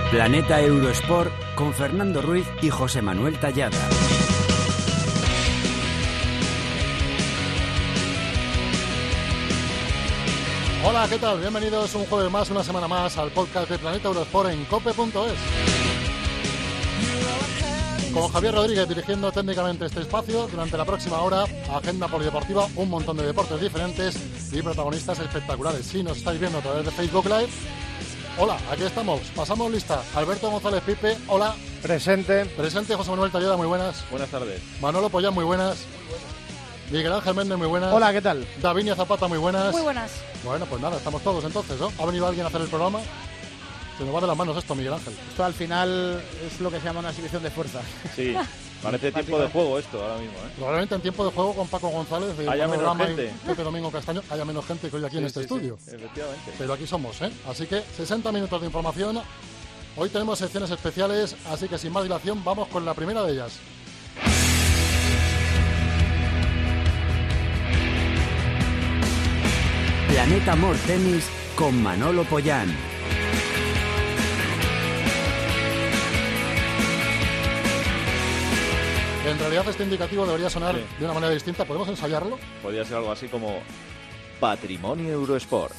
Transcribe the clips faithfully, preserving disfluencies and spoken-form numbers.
Planeta Eurosport con Fernando Ruiz y José Manuel Tallada. Hola, ¿qué tal? Bienvenidos un jueves más, una semana más al podcast de Planeta Eurosport en cope punto es. Con Javier Rodríguez dirigiendo técnicamente este espacio. Durante la próxima hora, agenda polideportiva, un montón de deportes diferentes y protagonistas espectaculares. Si nos estáis viendo a través de Facebook Live, hola, aquí estamos, pasamos lista. Alberto González Pipe, hola. Presente. Presente, José Manuel Tallada, muy buenas. Buenas tardes. Manolo Pollán, muy buenas. Miguel Ángel Méndez, muy buenas. Hola, ¿qué tal? Davinia Zapata, muy buenas. Muy buenas. Bueno, pues nada, estamos todos entonces, ¿no? ¿Ha venido alguien a hacer el programa? Se nos va de las manos esto, Miguel Ángel. Esto al final es lo que se llama una exhibición de fuerza. Sí, parece tiempo de juego esto ahora mismo, ¿eh? Probablemente en tiempo de juego con Paco González de haya menos gente. Y Pepe Domingo Castaño haya menos gente que hoy aquí sí, en este sí, estudio. Sí, efectivamente. Pero aquí somos, ¿eh? Así que sesenta minutos de información. Hoy tenemos secciones especiales, así que sin más dilación vamos con la primera de ellas. Planeta Amor Tenis con Manolo Pollán. En realidad este indicativo debería sonar sí. de una manera distinta. ¿Podemos ensayarlo? Podría ser algo así como Patrimonio Eurosport.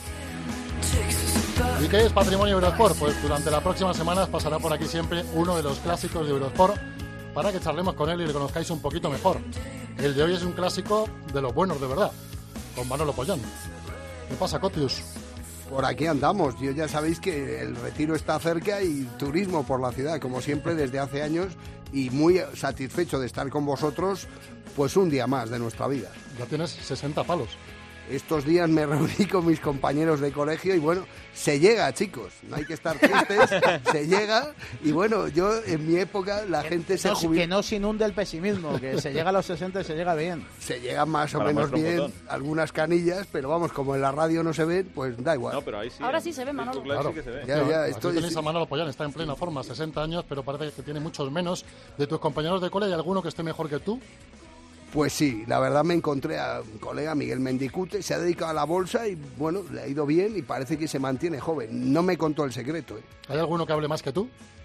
¿Y qué es Patrimonio Eurosport? Pues durante las próximas semanas pasará por aquí siempre uno de los clásicos de Eurosport para que charlemos con él y le conozcáis un poquito mejor. El de hoy es un clásico de los buenos de verdad, con Manolo Pollán. ¿Qué pasa, Cotius? Por aquí andamos. Yo ya sabéis que el retiro está cerca y turismo por la ciudad, como siempre desde hace años, y muy satisfecho de estar con vosotros, pues un día más de nuestra vida. Ya tienes sesenta palos. Estos días me reuní con mis compañeros de colegio y bueno, se llega, chicos, no hay que estar tristes, se llega y bueno, yo en mi época la que, gente que se no, jubila. Que no se inunde el pesimismo, que se llega a los sesenta y se llega bien. Se llega más o Para menos bien, botón. algunas canillas, pero vamos, como en la radio no se ven, pues da igual. No, pero ahí sí. Ahora en sí se ve, Manolo. Facebook Live Claro. sí que se ve. Ya, ya, Aquí esto tenéis es- a Manolo Pollán, está en plena forma, sesenta años, pero parece que tiene muchos menos. De tus compañeros de cole, ¿hay alguno que esté mejor que tú? Pues sí, la verdad me encontré a un colega, Miguel Mendicute, se ha dedicado a la bolsa y bueno, le ha ido bien y parece que se mantiene joven. No me contó el secreto, ¿eh? ¿Hay alguno que hable más que tú?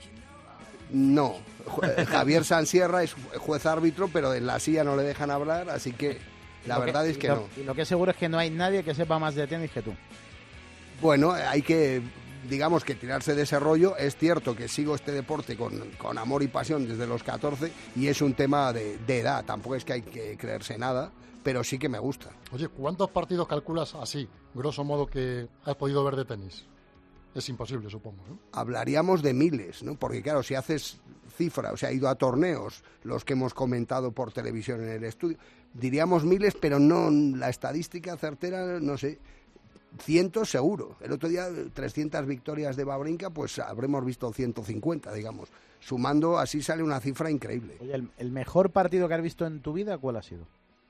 No, Ju- Javier Sansierra es juez árbitro, pero en la silla no le dejan hablar, así que la Lo verdad es que lo, no. Y lo que es seguro es que no hay nadie que sepa más de tenis que tú. Bueno, hay que, digamos que tirarse de ese rollo. Es cierto que sigo este deporte con, con amor y pasión desde los catorce y es un tema de, de edad, tampoco es que hay que creerse nada, pero sí que me gusta. Oye, ¿cuántos partidos calculas así, grosso modo, que has podido ver de tenis? Es imposible, supongo, ¿no? Hablaríamos de miles, ¿no? Porque claro, si haces cifra, o sea, ha ido a torneos, los que hemos comentado por televisión en el estudio, diríamos miles, pero no la estadística certera, no sé, cientos seguro. El otro día, trescientas victorias de Wawrinka, pues habremos visto ciento cincuenta, digamos. Sumando, así sale una cifra increíble. Oye, el, el mejor partido que has visto en tu vida, ¿cuál ha sido?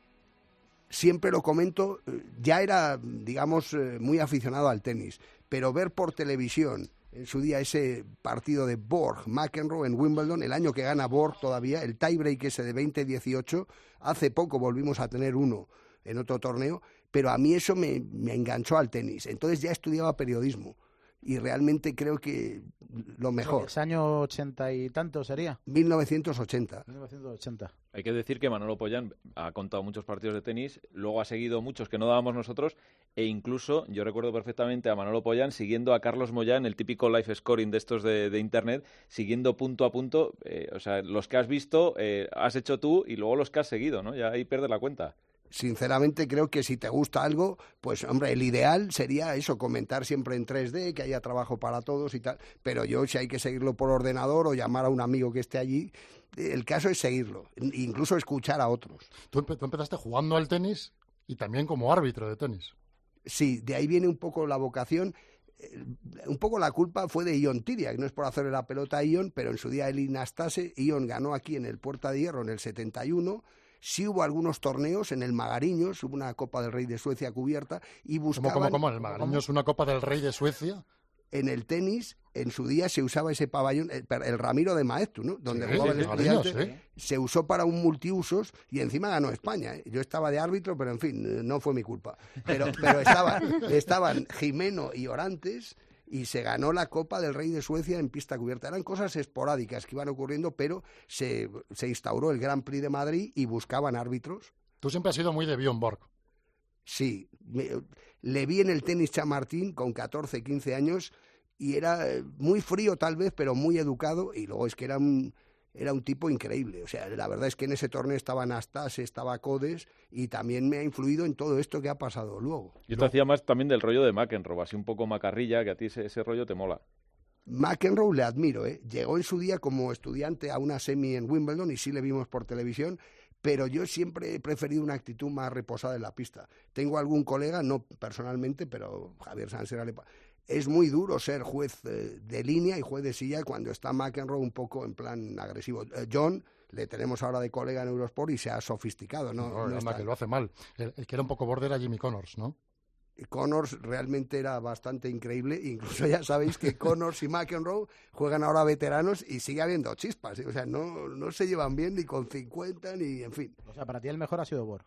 Siempre lo comento, eh, ya era, digamos, eh, muy aficionado al tenis, pero ver por televisión en su día ese partido de Borg, McEnroe en Wimbledon, el año que gana Borg todavía, el tiebreak ese de veinte dieciocho, hace poco volvimos a tener uno en otro torneo, pero a mí eso me, me enganchó al tenis. Entonces ya estudiaba periodismo y realmente creo que lo mejor. ¿Es año ochenta y tanto sería? mil novecientos ochenta. mil novecientos ochenta. Hay que decir que Manolo Pollán ha contado muchos partidos de tenis, luego ha seguido muchos que no dábamos nosotros, e incluso yo recuerdo perfectamente a Manolo Pollán siguiendo a Carlos Moyán, el típico live scoring de estos de, de internet, siguiendo punto a punto, eh, o sea, los que has visto, eh, has hecho tú y luego los que has seguido, ¿no? Ya ahí pierdes la cuenta. Sinceramente creo que si te gusta algo, pues hombre, el ideal sería eso, comentar siempre en tres D, que haya trabajo para todos y tal, pero yo si hay que seguirlo por ordenador o llamar a un amigo que esté allí, el caso es seguirlo, incluso escuchar a otros. Tú, empe- tú empezaste jugando al tenis y también como árbitro de tenis. Sí, de ahí viene un poco la vocación. Eh, un poco la culpa fue de Ion Tiria, que no es por hacerle la pelota a Ion, pero en su día el Inastase, Ion ganó aquí en el Puerta de Hierro en el setenta y uno. Sí hubo algunos torneos en el Magariños, hubo una Copa del Rey de Suecia cubierta y buscaban... ¿Cómo, cómo, cómo? ¿El Magariño es una Copa del Rey de Suecia? En el tenis, en su día se usaba ese pabellón, el, el Ramiro de Maeztu, ¿no? Donde Sí, jugaba sí, el sí, Estudiante, Magariños, se usó para un multiusos y encima ganó España, ¿eh? Yo estaba de árbitro, pero en fin, no fue mi culpa. Pero, pero estaban, estaban Jimeno y Orantes, y se ganó la Copa del Rey de Suecia en pista cubierta. Eran cosas esporádicas que iban ocurriendo, pero se, se instauró el Grand Prix de Madrid y buscaban árbitros. Tú siempre has sido muy de Björn Borg. Sí, me, le vi en el tenis Chamartín con catorce, quince años y era muy frío tal vez, pero muy educado, y luego es que era un, era un tipo increíble. O sea, la verdad es que en ese torneo estaba Anastase, estaba Codes, y también me ha influido en todo esto que ha pasado luego. Yo te hacía más también del rollo de McEnroe, así un poco macarrilla, que a ti ese, ese rollo te mola. McEnroe le admiro, ¿eh? Llegó en su día como estudiante a una semi en Wimbledon y sí le vimos por televisión, pero yo siempre he preferido una actitud más reposada en la pista. Tengo algún colega, no personalmente, pero Javier Sansera le... Es muy duro ser juez eh, de línea y juez de silla cuando está McEnroe un poco en plan agresivo. Eh, John le tenemos ahora de colega en Eurosport y se ha sofisticado, ¿no? No, no está... que lo hace mal. El, el que era un poco borde era Jimmy Connors, ¿no? Connors realmente era bastante increíble, incluso ya sabéis que Connors y McEnroe juegan ahora veteranos y sigue habiendo chispas, ¿eh? O sea, no, no se llevan bien ni con cincuenta ni, en fin. O sea, para ti el mejor ha sido Borg.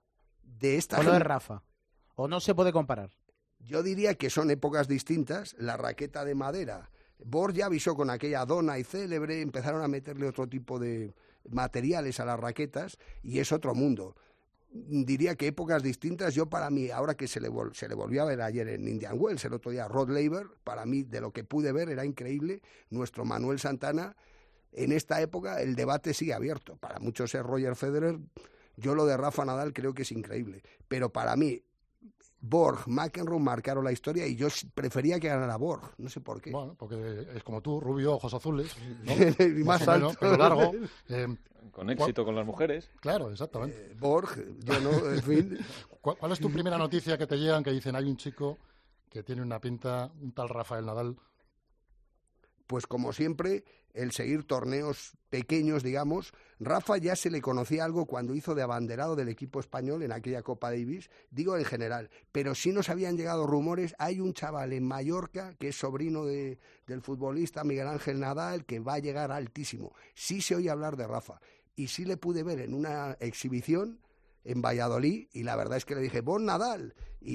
De esta o lo de Rafa. O no se puede comparar. Yo diría que son épocas distintas. La raqueta de madera, Borg ya avisó con aquella dona y célebre, empezaron a meterle otro tipo de materiales a las raquetas y es otro mundo. Diría que épocas distintas. Yo para mí, ahora que se le, vol- se le volvió a ver ayer en Indian Wells, el otro día Rod Laver, para mí de lo que pude ver era increíble. Nuestro Manuel Santana, en esta época el debate sigue abierto. Para muchos es Roger Federer, yo lo de Rafa Nadal creo que es increíble. Pero para mí, Borg, McEnroe marcaron la historia y yo prefería que ganara Borg, no sé por qué. Bueno, porque es como tú, rubio, ojos azules, ¿no? y más, más alto, menos, pelo largo. Eh, Con éxito con las mujeres. Claro, exactamente. Eh, Borg, yo no, en fin. ¿Cuál, ¿Cuál es tu primera noticia que te llegan que dicen hay un chico que tiene una pinta, un tal Rafael Nadal? Pues como siempre, el seguir torneos pequeños, digamos. Rafa ya se le conocía algo cuando hizo de abanderado del equipo español en aquella Copa Davis, digo en general, pero sí nos habían llegado rumores. Hay un chaval en Mallorca que es sobrino de, del futbolista Miguel Ángel Nadal que va a llegar altísimo. Sí se oye hablar de Rafa y sí le pude ver en una exhibición en Valladolid y la verdad es que le dije, ¡Bon Nadal! Y,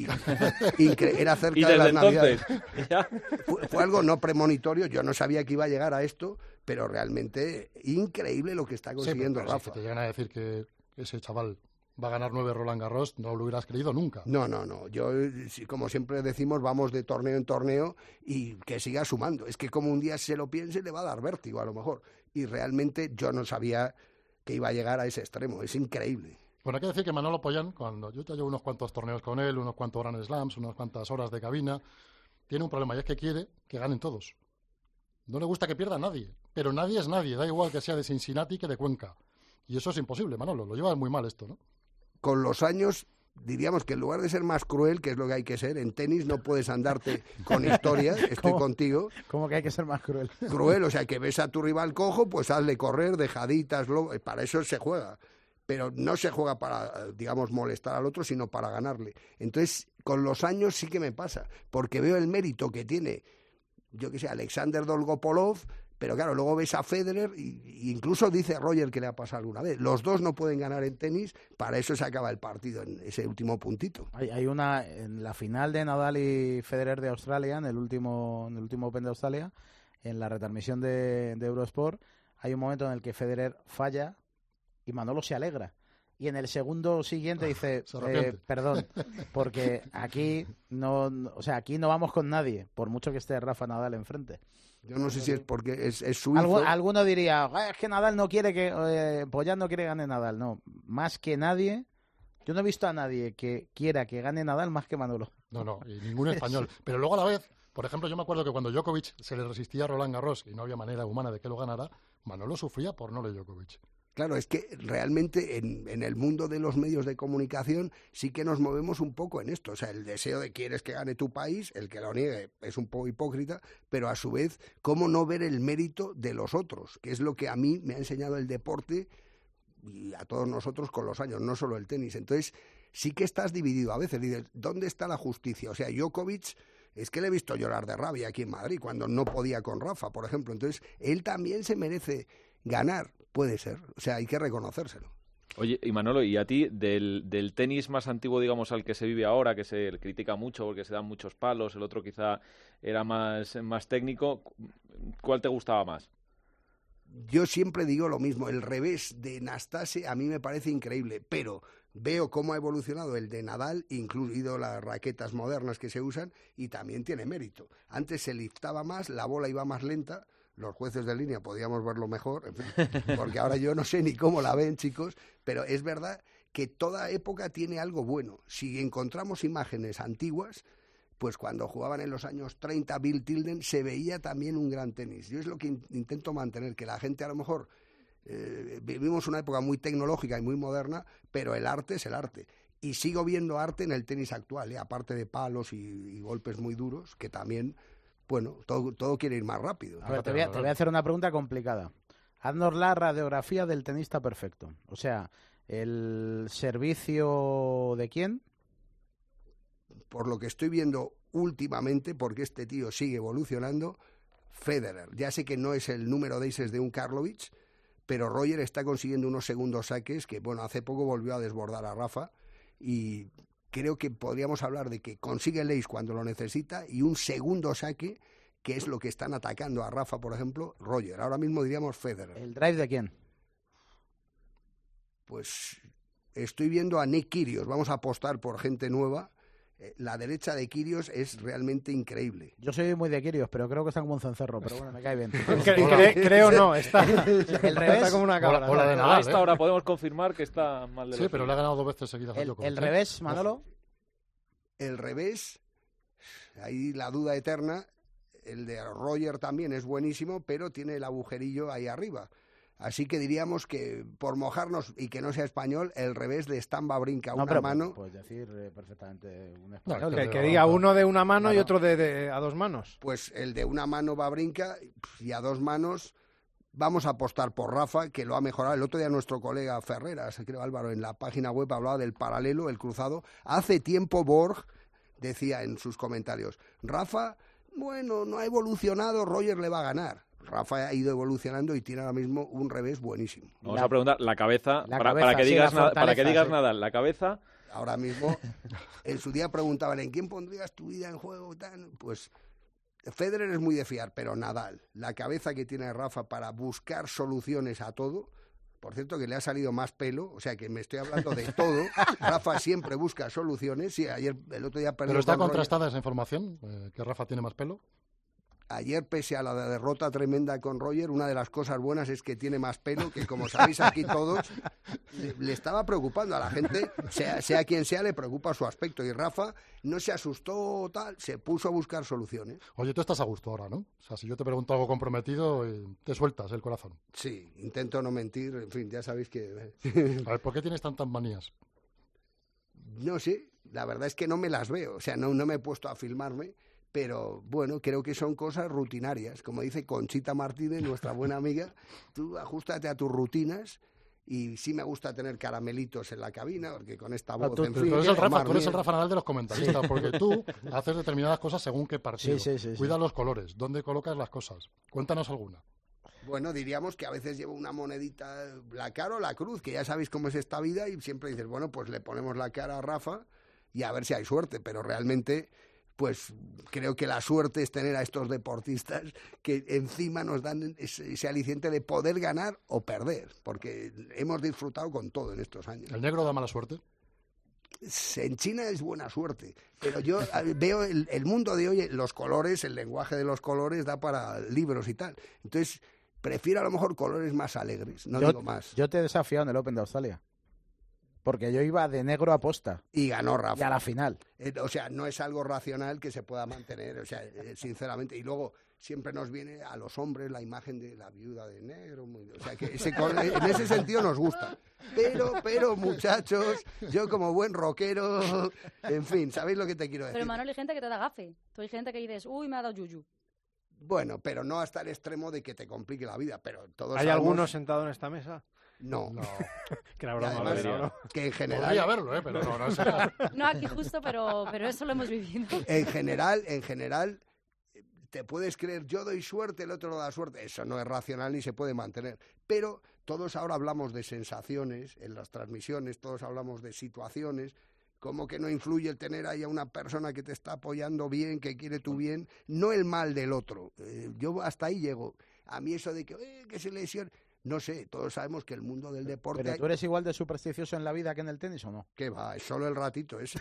y era cerca ¿Y de las entonces? Navidades. Fue, fue algo no premonitorio, yo no sabía que iba a llegar a esto, pero realmente increíble lo que está consiguiendo sí, pero, Rafa. Si te llegan a decir que ese chaval va a ganar nueve Roland Garros, no lo hubieras creído nunca. No, no, no. Yo, como siempre decimos, vamos de torneo en torneo y que siga sumando. Es que como un día se lo piense, le va a dar vértigo a lo mejor. Y realmente yo no sabía que iba a llegar a ese extremo. Es increíble. Bueno, hay que decir que Manolo Pollán, cuando yo ya llevo unos cuantos torneos con él, unos cuantos Grand Slams, unas cuantas horas de cabina, tiene un problema y es que quiere que ganen todos. No le gusta que pierda nadie, pero nadie es nadie, da igual que sea de Cincinnati que de Cuenca. Y eso es imposible, Manolo, lo lleva muy mal esto, ¿no? Con los años, diríamos que en lugar de ser más cruel, que es lo que hay que ser, en tenis no puedes andarte con historias, estoy ¿Cómo? contigo. ¿Cómo que hay que ser más cruel? Cruel, o sea, que ves a tu rival cojo, pues hazle correr, dejaditas, lo, para eso se juega. Pero no se juega para, digamos, molestar al otro, sino para ganarle. Entonces, con los años sí que me pasa, porque veo el mérito que tiene, yo que sé, Alexander Dolgopolov, pero claro, luego ves a Federer, y, incluso dice Roger que le ha pasado alguna vez. Los dos no pueden ganar en tenis, para eso se acaba el partido en ese último puntito. Hay, hay una, en la final de Nadal y Federer de Australia, en el último, en el último Open de Australia, en la retransmisión de, de Eurosport, hay un momento en el que Federer falla, y Manolo se alegra. Y en el segundo siguiente dice, eh, perdón, porque aquí no, no, o sea, aquí no vamos con nadie, por mucho que esté Rafa Nadal enfrente. Yo no sé si es porque es, es suizo. Algu alguno diría, es que Nadal no quiere que, eh, Pollán no quiere que gane Nadal. No, más que nadie, yo no he visto a nadie que quiera que gane Nadal más que Manolo. No, no, y ningún español. Pero luego a la vez, por ejemplo, yo me acuerdo que cuando Djokovic se le resistía a Roland Garros y no había manera humana de que lo ganara, Manolo sufría por no le Djokovic. Claro, es que realmente en, en el mundo de los medios de comunicación sí que nos movemos un poco en esto. O sea, el deseo de quieres que gane tu país, el que lo niegue es un poco hipócrita, pero a su vez, ¿cómo no ver el mérito de los otros? Que es lo que a mí me ha enseñado el deporte y a todos nosotros con los años, no solo el tenis. Entonces, sí que estás dividido a veces. Dices, ¿dónde está la justicia? O sea, Djokovic, es que le he visto llorar de rabia aquí en Madrid cuando no podía con Rafa, por ejemplo. Entonces, él también se merece ganar. Puede ser, o sea, hay que reconocérselo. Oye, y Manolo, ¿y a ti del, del tenis más antiguo, digamos, al que se vive ahora, que se critica mucho porque se dan muchos palos, el otro quizá era más, más técnico, ¿cuál te gustaba más? Yo siempre digo lo mismo, el revés de Nastase a mí me parece increíble, pero veo cómo ha evolucionado el de Nadal, incluido las raquetas modernas que se usan, y también tiene mérito. Antes se liftaba más, la bola iba más lenta, los jueces de línea podíamos verlo mejor, en fin, porque ahora yo no sé ni cómo la ven, chicos, pero es verdad que toda época tiene algo bueno. Si encontramos imágenes antiguas, pues cuando jugaban en los años treinta Bill Tilden, se veía también un gran tenis. Yo es lo que in- intento mantener, que la gente a lo mejor... Eh, vivimos una época muy tecnológica y muy moderna, pero el arte es el arte. Y sigo viendo arte en el tenis actual, ¿eh? Aparte de palos y, y golpes muy duros, que también, bueno, todo, todo quiere ir más rápido. A ver, te, voy a, te voy a hacer una pregunta complicada. Haznos la radiografía del tenista perfecto. O sea, ¿el servicio de quién? Por lo que estoy viendo últimamente, porque este tío sigue evolucionando, Federer. Ya sé que no es el número de aces de un Karlovic, pero Roger está consiguiendo unos segundos saques que, bueno, hace poco volvió a desbordar a Rafa y creo que podríamos hablar de que consigue el ace cuando lo necesita y un segundo saque, que es lo que están atacando a Rafa, por ejemplo, Roger. Ahora mismo diríamos Federer. ¿El drive de quién? Pues estoy viendo a Nick Kyrgios. Vamos a apostar por gente nueva. La derecha de Kyrgios es realmente increíble. Yo soy muy de Kyrgios, pero creo que está como un cencerro, pero bueno, me cae bien. Cre- cre- creo no, está, El revés, está como una cabra. Hola, hola de A Nadal, esta ¿eh? hora podemos confirmar que está mal de Sí, los pero le ha ganado dos veces seguidas a el, Djokovic, el ¿eh? revés, Manolo. El revés, ahí la duda eterna. El de Roger también es buenísimo, pero tiene el agujerillo ahí arriba. Así que diríamos que, por mojarnos y que no sea español, el revés de Stan Wawrinka, No, una pero mano. puedes decir eh, perfectamente un No, español. Que, Pero- que diga uno de una mano y Claro. otro de, de- a dos manos. Pues el de una mano Wawrinka y a dos manos vamos a apostar por Rafa, que lo ha mejorado. El otro día nuestro colega Ferreras, creo Álvaro, en la página web hablaba del paralelo, el cruzado. Hace tiempo Borg decía en sus comentarios, Rafa, bueno, no ha evolucionado, Roger le va a ganar. Rafa ha ido evolucionando y tiene ahora mismo un revés buenísimo. Vamos La- a preguntar, la cabeza, la para, cabeza, para que sí, digas, la nada, para que fortaleza, digas sí. nada, la cabeza... Ahora mismo, en su día preguntaban, ¿en quién pondrías tu vida en juego? Tan? Pues Federer es muy de fiar, pero Nadal, la cabeza que tiene Rafa para buscar soluciones a todo, por cierto que le ha salido más pelo, o sea que me estoy hablando de todo, Rafa siempre busca soluciones, sí, ayer, el otro día perdió Pero está con Roger. contrastada esa información, eh, que Rafa tiene más pelo. Ayer, pese a la derrota tremenda con Roger, una de las cosas buenas es que tiene más pelo, que como sabéis aquí todos, le, le estaba preocupando a la gente, sea, sea quien sea, le preocupa su aspecto. Y Rafa no se asustó, tal, se puso a buscar soluciones. Oye, tú estás a gusto ahora, ¿no? O sea, si yo te pregunto algo comprometido, eh, te sueltas el corazón. Sí, intento no mentir, en fin, ya sabéis que... A ver, ¿por qué tienes tantas manías? No sé, la verdad es que no me las veo, o sea, no, no me he puesto a filmarme, pero bueno, creo que son cosas rutinarias. Como dice Conchita Martínez, nuestra buena amiga, tú ajustate a tus rutinas. Y sí me gusta tener caramelitos en la cabina, porque con esta voz, tú- en Pero fin... tú eres el tomar Rafa, tú eres el miedo. Rafa Nadal de los comentaristas, porque tú haces determinadas cosas según qué partido. Sí, sí, sí, sí. Cuida los colores, dónde colocas las cosas. Cuéntanos alguna. Bueno, diríamos que a veces llevo una monedita, la cara o la cruz, que ya sabéis cómo es esta vida, y siempre dices, bueno, pues le ponemos la cara a Rafa y a ver si hay suerte, pero realmente... pues creo que la suerte es tener a estos deportistas que encima nos dan ese, ese aliciente de poder ganar o perder, porque hemos disfrutado con todo en estos años. ¿El negro da mala suerte? En China es buena suerte, pero yo veo el, el mundo de hoy, los colores, el lenguaje de los colores da para libros y tal. Entonces, prefiero a lo mejor colores más alegres, no yo, digo más. yo te he desafiado en el Open de Australia. Porque yo iba de negro a posta. Y ganó Rafa. Y a la final. Eh, o sea, no es algo racional que se pueda mantener, o sea, eh, sinceramente. Y luego siempre nos viene a los hombres la imagen de la viuda de negro. Muy, o sea, que ese, en ese sentido nos gusta. Pero, pero, muchachos, yo como buen rockero, en fin, ¿sabéis lo que te quiero decir? Pero Manuel, hay gente que te da gafe. Tú hay gente que dices, uy, me ha dado yuyu. Bueno, pero no hasta el extremo de que te complique la vida, pero todos ¿Hay sabemos- alguno sentado en esta mesa? No, No. Que la Y broma, además, broma, broma. que en general... Podría haberlo, ¿eh? Pero no, no será. No aquí justo, pero, pero eso lo hemos vivido. En general, en general, te puedes creer, yo doy suerte, el otro no da suerte. Eso no es racional ni se puede mantener. Pero todos ahora hablamos de sensaciones en las transmisiones, todos hablamos de situaciones. ¿Cómo que no influye el tener ahí a una persona que te está apoyando bien, que quiere tu bien? No el mal del otro. Eh, yo hasta ahí llego. A mí eso de que, eh, que se lesione... No sé, todos sabemos que el mundo del deporte... ¿Pero tú eres igual de supersticioso en la vida que en el tenis o no? ¿Qué va? Es solo el ratito ese.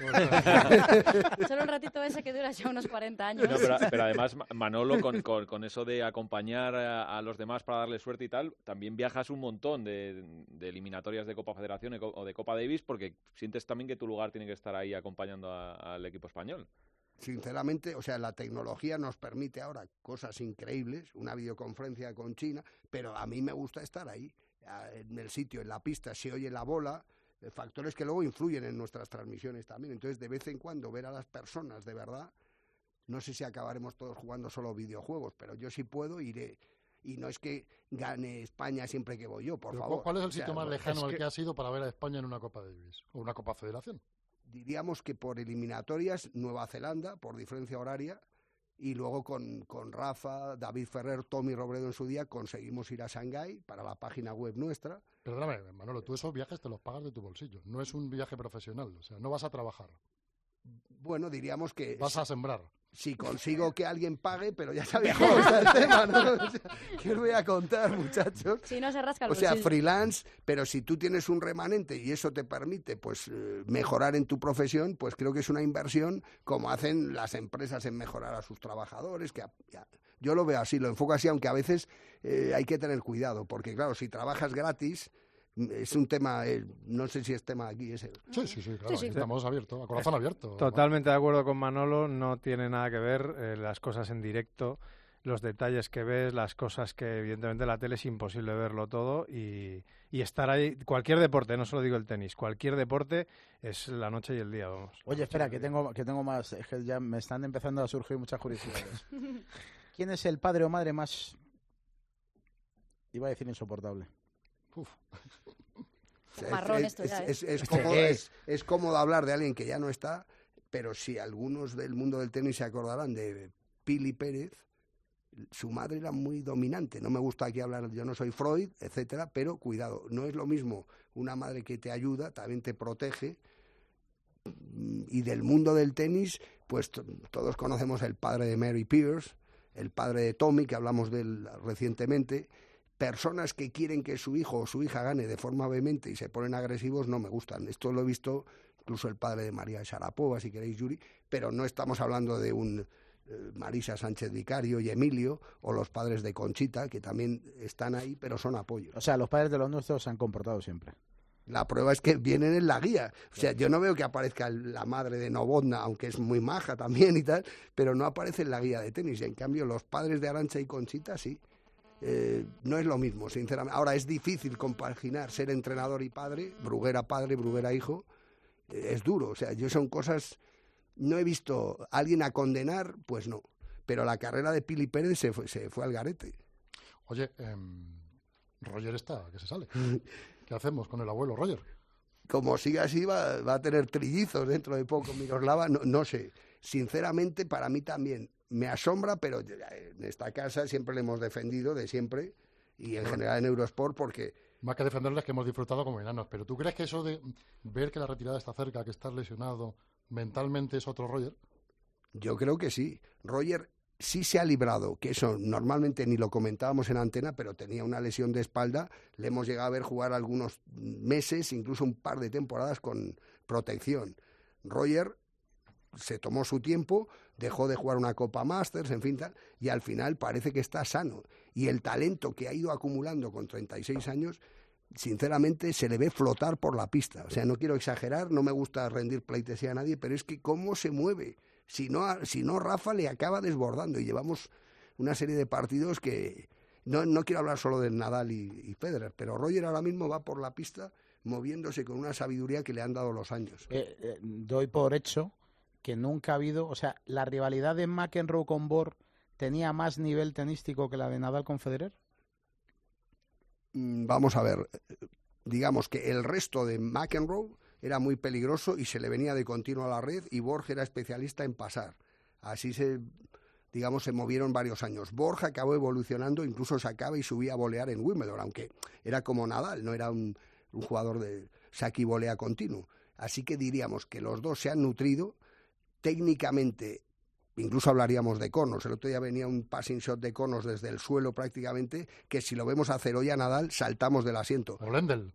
Solo un ratito ese que dura ya unos cuarenta años. No, pero, pero además, Manolo, con, con, con eso de acompañar a, a los demás para darle suerte y tal, también viajas un montón de, de eliminatorias de Copa Federación o de Copa Davis, porque sientes también que tu lugar tiene que estar ahí acompañando a, al equipo español. Sinceramente, o sea, la tecnología nos permite ahora cosas increíbles, una videoconferencia con China, pero a mí me gusta estar ahí, en el sitio, en la pista, se oye la bola, factores que luego influyen en nuestras transmisiones también. Entonces, de vez en cuando, ver a las personas de verdad, no sé si acabaremos todos jugando solo videojuegos, pero yo sí puedo, iré. Y no es que gane España siempre que voy yo, por pero favor. ¿Cuál es el o sea, sitio más no, lejano al que... que has ido para ver a España en una Copa Davis o una Copa Federación? Diríamos que por eliminatorias, Nueva Zelanda, por diferencia horaria, y luego con, con Rafa, David Ferrer, Tommy Robredo en su día, conseguimos ir a Shanghái para la página web nuestra. Perdóname, Manolo, tú esos viajes te los pagas de tu bolsillo, no es un viaje profesional, o sea, no vas a trabajar. Bueno, diríamos que... Vas a sembrar. Si consigo que alguien pague, pero ya sabéis cómo está el tema, ¿no? O sea, ¿qué os voy a contar, muchachos? Si no se rasca el O sea, bolsillo. freelance, pero si tú tienes un remanente y eso te permite pues eh, mejorar en tu profesión, pues creo que es una inversión como hacen las empresas en mejorar a sus trabajadores. Que ya, yo lo veo así, lo enfoco así, aunque a veces eh, hay que tener cuidado, porque claro, si trabajas gratis... Es un tema, eh, no sé si es tema aquí ese. Sí, sí, sí, claro, Sí, sí. estamos abiertos, a corazón abierto. Totalmente de acuerdo con Manolo, no tiene nada que ver eh, las cosas en directo, los detalles que ves, las cosas que evidentemente en la tele es imposible verlo todo y, y estar ahí, cualquier deporte, no solo digo el tenis, cualquier deporte es la noche y el día, vamos. Oye, espera, que tengo, que tengo más, es que ya me están empezando a surgir muchas curiosidades. ¿Quién es el padre o madre más, iba a decir insoportable? Uf. Marrón es, esto ya, es, ¿eh? es, es, cómodo, es, es cómodo hablar de alguien que ya no está, pero si algunos del mundo del tenis se acordarán de Pili Pérez, su madre era muy dominante. No me gusta aquí hablar, yo no soy Freud, etcétera, pero cuidado, no es lo mismo una madre que te ayuda, también te protege. Y del mundo del tenis, pues todos conocemos el padre de Mary Pierce, el padre de Tommy, que hablamos de él recientemente. Personas que quieren que su hijo o su hija gane de forma vehemente y se ponen agresivos no me gustan. Esto lo he visto incluso el padre de María Sharapova, si queréis, Yuri, pero no estamos hablando de un eh, Marisa Sánchez Vicario y Emilio, o los padres de Conchita, que también están ahí, pero son apoyos. O sea, los padres de los nuestros se han comportado siempre. La prueba es que vienen en la guía. O sea, yo no veo que aparezca la madre de Novotna, aunque es muy maja también y tal, pero no aparece en la guía de tenis. En cambio, los padres de Arantxa y Conchita sí. Eh, no es lo mismo, sinceramente. Ahora, es difícil compaginar ser entrenador y padre, Bruguera padre, Bruguera hijo. Eh, es duro, o sea, yo son cosas... No he visto a alguien a condenar, pues no. Pero la carrera de Pili Pérez se fue, se fue al garete. Oye, eh, Roger está, que se sale. ¿Qué hacemos con el abuelo Roger? Como siga así, va, va a tener trillizos dentro de poco, Miroslava, no, no sé. Sinceramente, para mí también me asombra, pero en esta casa siempre le hemos defendido, de siempre, y en general en Eurosport, porque... Más que defenderles, que hemos disfrutado como enanos. Pero ¿tú crees que eso de ver que la retirada está cerca, que estás lesionado, mentalmente es otro Roger? Yo creo que sí. Roger sí se ha librado, que eso normalmente ni lo comentábamos en antena, pero tenía una lesión de espalda. Le hemos llegado a ver jugar algunos meses, incluso un par de temporadas con protección. Roger se tomó su tiempo, dejó de jugar una Copa Masters, en fin, tal, y al final parece que está sano. Y el talento que ha ido acumulando con treinta y seis años, sinceramente, se le ve flotar por la pista. O sea, no quiero exagerar, no me gusta rendir pleitesía a nadie, pero es que cómo se mueve. Si no, si no, Rafa le acaba desbordando, y llevamos una serie de partidos que... No, no quiero hablar solo del Nadal y, y Federer, pero Roger ahora mismo va por la pista moviéndose con una sabiduría que le han dado los años. Eh, eh, doy por hecho que nunca ha habido, o sea, la rivalidad de McEnroe con Borg tenía más nivel tenístico que la de Nadal con Federer. Mm, vamos a ver, digamos que el resto de McEnroe era muy peligroso y se le venía de continuo a la red, y Borg era especialista en pasar. Así se digamos, se movieron varios años. Borja acabó evolucionando, incluso sacaba y subía a volear en Wimbledon, aunque era como Nadal, no era un, un jugador de saque y volea continuo. Así que diríamos que los dos se han nutrido técnicamente. Incluso hablaríamos de Connors. El otro día venía un passing shot de Connors desde el suelo prácticamente, que si lo vemos hacer hoy a Nadal, saltamos del asiento. O Lendl.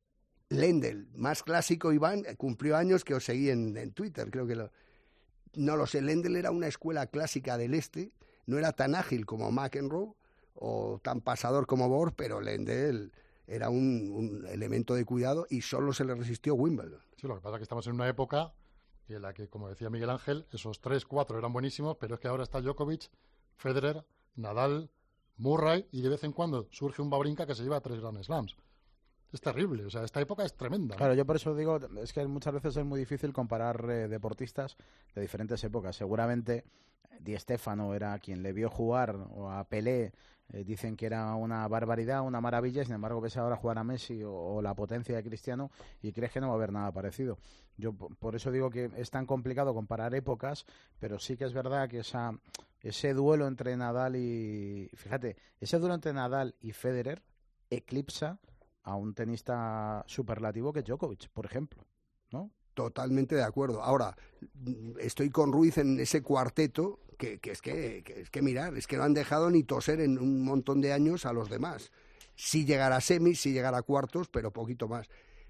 Lendl, más clásico, Iván, cumplió años que os seguí en, en Twitter, creo que lo... No lo sé, Lendl era una escuela clásica del este, no era tan ágil como McEnroe o tan pasador como Borg, pero Lendl era un, un elemento de cuidado y solo se le resistió Wimbledon. Sí, lo que pasa es que estamos en una época en la que, como decía Miguel Ángel, esos tres, cuatro eran buenísimos, pero es que ahora está Djokovic, Federer, Nadal, Murray, y de vez en cuando surge un Wawrinka que se lleva tres Grand Slams. Es terrible, o sea, esta época es tremenda, ¿no? Claro, yo por eso digo, es que muchas veces es muy difícil comparar eh, deportistas de diferentes épocas. Seguramente Di Stéfano era quien le vio jugar, o a Pelé, eh, dicen que era una barbaridad, una maravilla, sin embargo ves ahora jugar a Messi o, o la potencia de Cristiano y crees que no va a haber nada parecido. Yo por eso digo que es tan complicado comparar épocas, pero sí que es verdad que esa, ese duelo entre Nadal y... Fíjate, ese duelo entre Nadal y Federer eclipsa a un tenista superlativo que es Djokovic, por ejemplo, ¿no? Totalmente de acuerdo. Ahora, estoy con Ruiz en ese cuarteto que, que, es que, que es que mirar, es que no han dejado ni toser en un montón de años a los demás. Sí llegar a semis, sí llegar a cuartos, pero poquito más.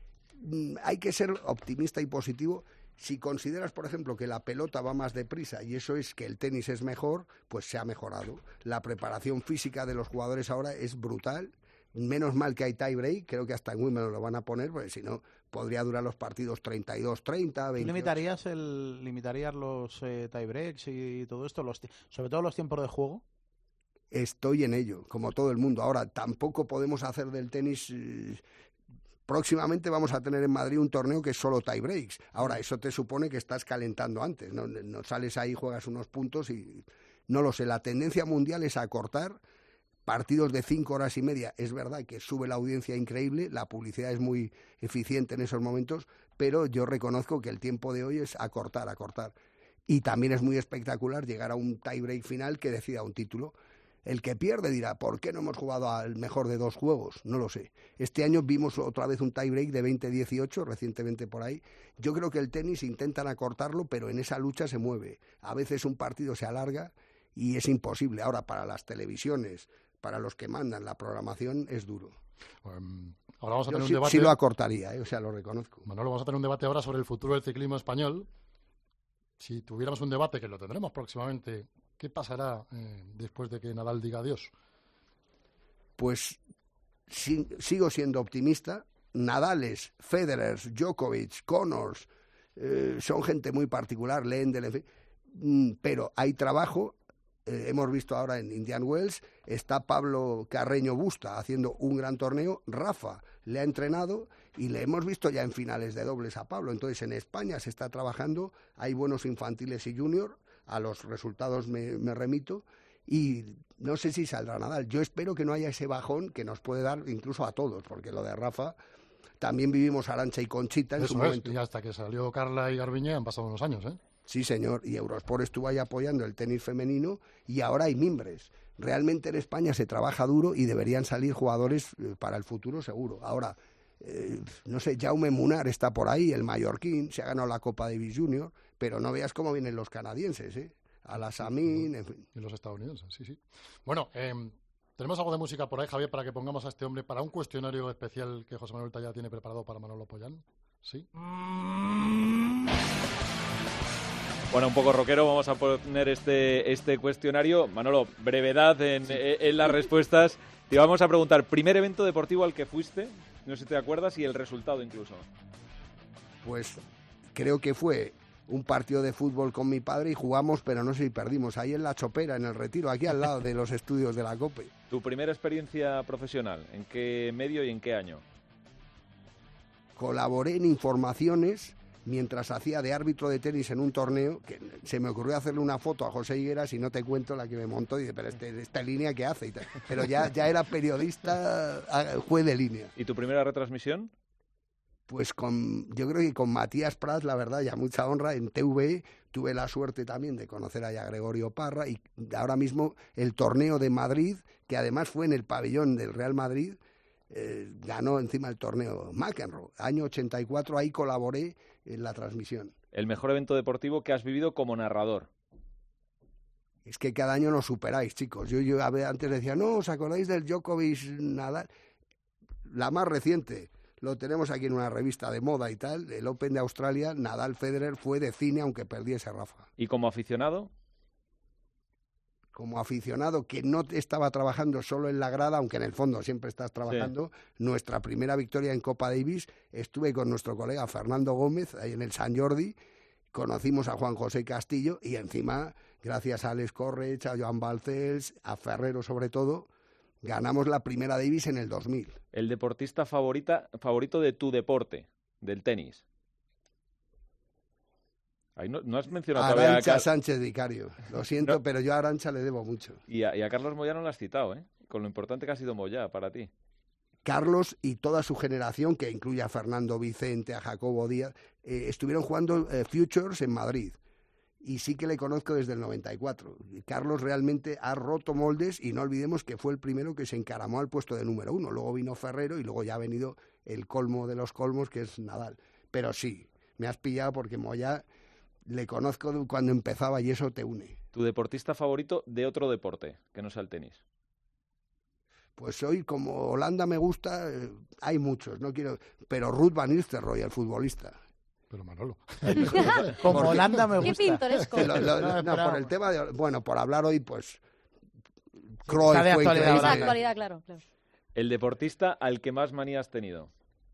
Hay que ser optimista y positivo. Si consideras, por ejemplo, que la pelota va más deprisa y eso es que el tenis es mejor, pues se ha mejorado. La preparación física de los jugadores ahora es brutal. Menos mal que hay tie break, creo que hasta en Wimbledon lo van a poner, porque si no podría durar los partidos treinta y dos, treinta, veintiocho. ¿Limitarías, el, limitarías los eh, tie breaks y todo esto, los, sobre todo los tiempos de juego? Estoy en ello, como todo el mundo. Ahora, tampoco podemos hacer del tenis... Eh, próximamente vamos a tener en Madrid un torneo que es solo tie breaks. Ahora, eso te supone que estás calentando antes, no, no sales ahí, juegas unos puntos y... No lo sé, la tendencia mundial es acortar partidos de cinco horas y media. Es verdad que sube la audiencia increíble, la publicidad es muy eficiente en esos momentos, pero yo reconozco que el tiempo de hoy es acortar, acortar. Y también es muy espectacular llegar a un tie-break final que decida un título. El que pierde dirá, ¿por qué no hemos jugado al mejor de dos juegos? No lo sé. Este año vimos otra vez un tie-break de veinte dieciocho, recientemente por ahí. Yo creo que el tenis intentan acortarlo, pero en esa lucha se mueve. A veces un partido se alarga y es imposible. Ahora, para las televisiones, para los que mandan la programación, es duro. Um, ahora vamos a Yo tener sí, un debate. sí lo acortaría, ¿eh? O sea, lo reconozco. Manolo, vamos a tener un debate ahora sobre el futuro del ciclismo español. Si tuviéramos un debate, que lo tendremos próximamente, ¿qué pasará eh, después de que Nadal diga adiós? Pues si, sigo siendo optimista. Nadales, Federer, Djokovic, Connors, eh, son gente muy particular, Lendl, en fin. Mm, pero hay trabajo. Eh, hemos visto ahora en Indian Wells, está Pablo Carreño Busta haciendo un gran torneo, Rafa le ha entrenado y le hemos visto ya en finales de dobles a Pablo. Entonces en España se está trabajando, hay buenos infantiles y junior, a los resultados me, me remito, y no sé si saldrá Nadal. Yo espero que no haya ese bajón que nos puede dar incluso a todos, porque lo de Rafa también vivimos Arantxa y Conchita en Eso su es, momento. y hasta que salió Carla y Garbiñe han pasado unos años, ¿eh? Sí, señor, y Eurosport estuvo ahí apoyando el tenis femenino y ahora hay mimbres. Realmente en España se trabaja duro y deberían salir jugadores eh, para el futuro seguro. Ahora, eh, no sé, Jaume Munar está por ahí, el mallorquín, se ha ganado la Copa Davis Junior, pero no veas cómo vienen los canadienses, ¿eh? Alasamín, en fin. Y los estadounidenses, sí, sí. Bueno, eh, tenemos algo de música por ahí, Javier, para que pongamos a este hombre para un cuestionario especial que José Manuel Talla tiene preparado para Manolo Pollán. ¿Sí? Bueno, un poco rockero, vamos a poner este, este cuestionario. Manolo, brevedad en, sí. en las respuestas. Te vamos a preguntar, primer evento deportivo al que fuiste, no sé si te acuerdas, y el resultado incluso. Pues creo que fue un partido de fútbol con mi padre y jugamos, pero no sé si perdimos, ahí en La Chopera, en el Retiro, aquí al lado de los estudios de la COPE. ¿Tu primera experiencia profesional? ¿En qué medio y en qué año? Colaboré en Informaciones mientras hacía de árbitro de tenis en un torneo, que se me ocurrió hacerle una foto a José Higueras y no te cuento la que me montó, y dice, pero este, esta línea ¿qué hace? Y tal. Pero ya, ya era periodista, juez de línea. ¿Y tu primera retransmisión? Pues con, yo creo que con Matías Prats, la verdad, ya mucha honra, en T V tuve la suerte también de conocer a Gregorio Parra, y ahora mismo el torneo de Madrid, que además fue en el pabellón del Real Madrid, eh, ganó encima el torneo McEnroe. Año ochenta y cuatro, ahí colaboré en la transmisión. El mejor evento deportivo que has vivido como narrador. Es que cada año nos superáis, chicos. Yo, yo antes decía, no, ¿os acordáis del Djokovic Nadal? La más reciente, lo tenemos aquí en una revista de moda y tal, el Open de Australia, Nadal Federer fue de cine, aunque perdiese Rafa. ¿Y como aficionado? Como aficionado que no estaba trabajando solo en la grada, aunque en el fondo siempre estás trabajando, sí. Nuestra primera victoria en Copa Davis, estuve con nuestro colega Fernando Gómez, ahí en el Sant Jordi, conocimos a Juan José Castillo, y encima, gracias a Alex Correch, a Joan Balcells, a Ferrero sobre todo, ganamos la primera Davis en el dos mil. ¿El deportista favorita, favorito de tu deporte, del tenis? Ahí no, no has mencionado Arantxa todavía a Car... Sánchez Vicario. Lo siento, no. Pero yo a Arantxa le debo mucho. Y a, y a Carlos Moyá no lo has citado, ¿eh? Con lo importante que ha sido Moyá para ti. Carlos y toda su generación, que incluye a Fernando Vicente, a Jacobo Díaz, eh, estuvieron jugando eh, Futures en Madrid. Y sí que le conozco desde el noventa y cuatro. Carlos realmente ha roto moldes, y no olvidemos que fue el primero que se encaramó al puesto de número uno. Luego vino Ferrero y luego ya ha venido el colmo de los colmos, que es Nadal. Pero sí, me has pillado porque Moyá le conozco cuando empezaba y eso te une. ¿Tu deportista favorito de otro deporte, que no sea el tenis? Pues hoy, como Holanda me gusta, eh, hay muchos, no quiero, pero Ruud van Nistelrooy, el futbolista. Pero Manolo. Como Holanda me gusta. Qué pintoresco. Lo, lo, no, no, por el tema de, bueno, por hablar hoy, pues Cruyff Está de fue actualidad, increíble. Esa actualidad, claro, claro. ¿El deportista al que más manía has tenido?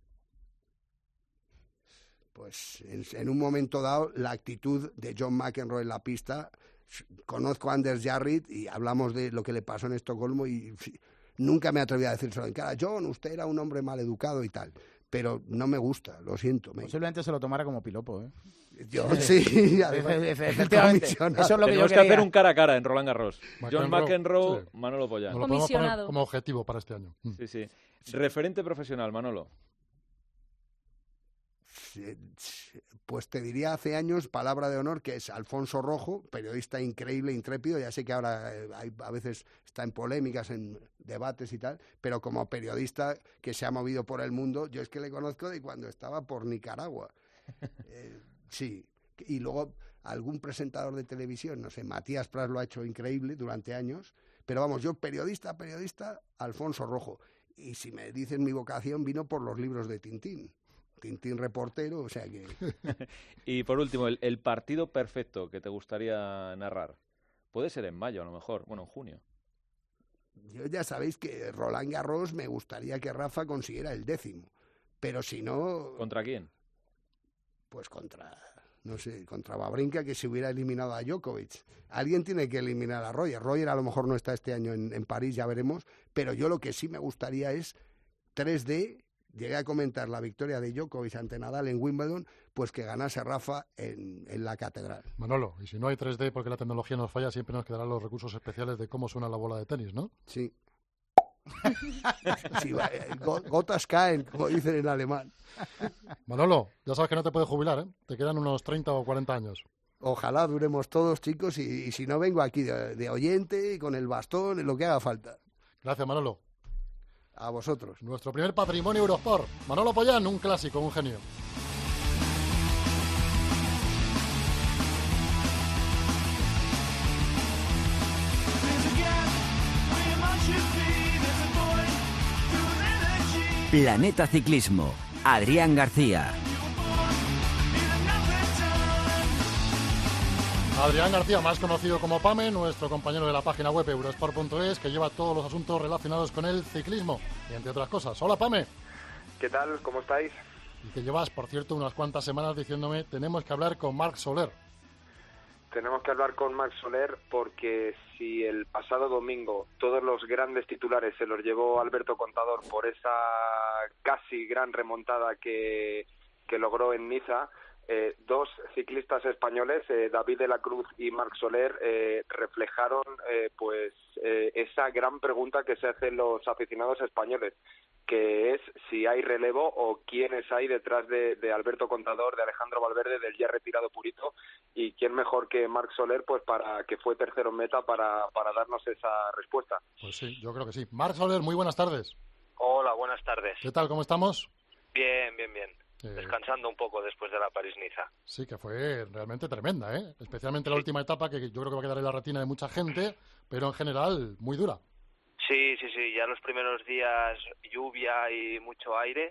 Pues en, en un momento dado, la actitud de John McEnroe en la pista. Conozco a Anders Jarrit y hablamos de lo que le pasó en Estocolmo y nunca me atreví a decírselo en cara. John, usted era un hombre mal educado y tal. Pero no me gusta, lo siento. Me... Posiblemente se lo tomara como piropo, ¿eh? Yo, sí, además, efectivamente. Eso es lo que Tenemos yo que quería. hacer un cara a cara en Roland Garros. McEnroe, John McEnroe, sí. Manolo Pollán. Nos lo podemos poner Comisionado. como objetivo para este año. Mm. Sí, sí. Referente profesional, Manolo. Pues te diría hace años, palabra de honor, que es Alfonso Rojo, periodista increíble, intrépido. Ya sé que ahora eh, hay, a veces está en polémicas, en debates y tal, pero como periodista que se ha movido por el mundo, yo es que le conozco de cuando estaba por Nicaragua. Eh, sí, y luego algún presentador de televisión, no sé, Matías Prats lo ha hecho increíble durante años, pero vamos, yo periodista, periodista, Alfonso Rojo. Y si me dices mi vocación, vino por los libros de Tintín. Tintín reportero, o sea que... Y por último, el, el partido perfecto que te gustaría narrar. Puede ser en mayo, a lo mejor. Bueno, en junio. Yo ya sabéis que Roland Garros me gustaría que Rafa consiguiera el décimo. Pero si no... ¿Contra quién? Pues contra... No sé, contra Wawrinka, que se hubiera eliminado a Djokovic. Alguien tiene que eliminar a Roger. Roger a lo mejor no está este año en, en París, ya veremos. Pero yo lo que sí me gustaría es tres D... Llegué a comentar la victoria de Djokovic ante Nadal en Wimbledon, pues que ganase Rafa en, en la catedral. Manolo, y si no hay tres D porque la tecnología nos falla, siempre nos quedarán los recursos especiales de cómo suena la bola de tenis, ¿no? Sí. Sí, gotas caen, como dicen en alemán. Manolo, ya sabes que no te puedes jubilar, ¿eh? Te quedan unos treinta o cuarenta años. Ojalá duremos todos, chicos, y, y si no vengo aquí de, de oyente, con el bastón, en lo que haga falta. Gracias, Manolo. A vosotros. Nuestro primer patrimonio Eurosport. Manolo Pollán, un clásico, un genio. Planeta Ciclismo. Adrián García. Adrián García, más conocido como Pame, nuestro compañero de la página web eurosport punto es, que lleva todos los asuntos relacionados con el ciclismo, y entre otras cosas. Hola, Pame. ¿Qué tal? ¿Cómo estáis? Y que llevas, por cierto, unas cuantas semanas diciéndome, tenemos que hablar con Marc Soler. Tenemos que hablar con Marc Soler porque si el pasado domingo todos los grandes titulares se los llevó Alberto Contador por esa casi gran remontada que, que logró en Niza, eh, dos ciclistas españoles, eh, David de la Cruz y Marc Soler, eh, reflejaron eh, pues eh, esa gran pregunta que se hacen los aficionados españoles, que es si hay relevo o quiénes hay detrás de, de Alberto Contador, de Alejandro Valverde, del ya retirado Purito, y quién mejor que Marc Soler, pues para que fue tercero en meta para, para darnos esa respuesta. Pues sí, yo creo que sí. Marc Soler, muy buenas tardes. Hola, buenas tardes. ¿Qué tal? ¿Cómo estamos? Bien, bien, bien. Eh, Descansando un poco después de la París-Niza. Sí, que fue realmente tremenda, ¿eh? Especialmente la última etapa, que yo creo que va a quedar en la retina de mucha gente, pero en general muy dura. Sí, sí, sí. Ya los primeros días lluvia y mucho aire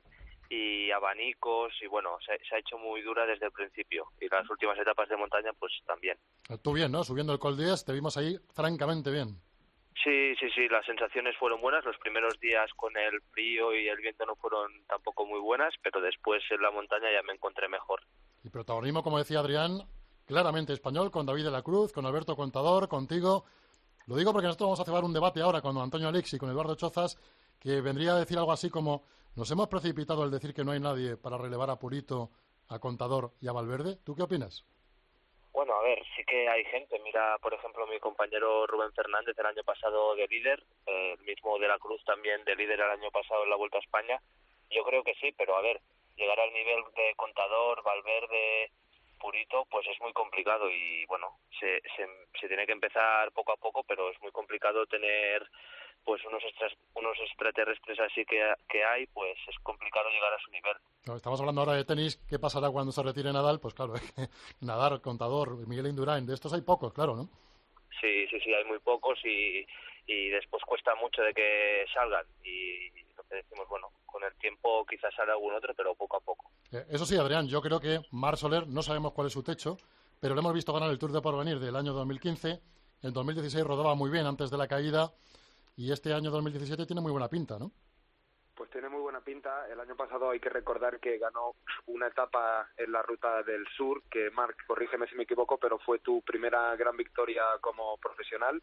y abanicos y bueno, se, se ha hecho muy dura desde el principio. Y las últimas etapas de montaña, pues también. Tú bien, ¿no? Subiendo el Col diez, te vimos ahí francamente bien. Sí, sí, sí, las sensaciones fueron buenas. Los primeros días con el frío y el viento no fueron tampoco muy buenas, pero después en la montaña ya me encontré mejor. Y protagonismo, como decía Adrián, claramente español, con David de la Cruz, con Alberto Contador, contigo. Lo digo porque nosotros vamos a cebar un debate ahora con Antonio Alix y con Eduardo Chozas, que vendría a decir algo así como: nos hemos precipitado al decir que no hay nadie para relevar a Purito, a Contador y a Valverde. ¿Tú qué opinas? Bueno, a ver, sí que hay gente. Mira, por ejemplo, mi compañero Rubén Fernández el año pasado de líder, eh, el mismo de la Cruz también de líder el año pasado en la Vuelta a España. Yo creo que sí, pero a ver, llegar al nivel de Contador, Valverde, Purito, pues es muy complicado y bueno, se, se, se tiene que empezar poco a poco, pero es muy complicado tener pues unos extras, unos extraterrestres así que, que hay, pues es complicado llegar a su nivel. Estamos hablando ahora de tenis. ¿Qué pasará cuando se retire Nadal? Pues claro, Nadal, Contador, Miguel Indurain, de estos hay pocos, claro, ¿no? Sí, sí, sí, hay muy pocos y, y después cuesta mucho de que salgan y lo que decimos, bueno, con el tiempo quizás sale algún otro, pero poco a poco. Eh, eso sí, Adrián, yo creo que Marc Soler, no sabemos cuál es su techo, pero lo hemos visto ganar el Tour de Porvenir del año dos mil quince, en dos mil dieciséis rodaba muy bien antes de la caída, y este año dos mil diecisiete tiene muy buena pinta, ¿no? Pues tiene muy buena pinta. El año pasado hay que recordar que ganó una etapa en la Ruta del Sur, que Marc, corrígeme si me equivoco, pero fue tu primera gran victoria como profesional.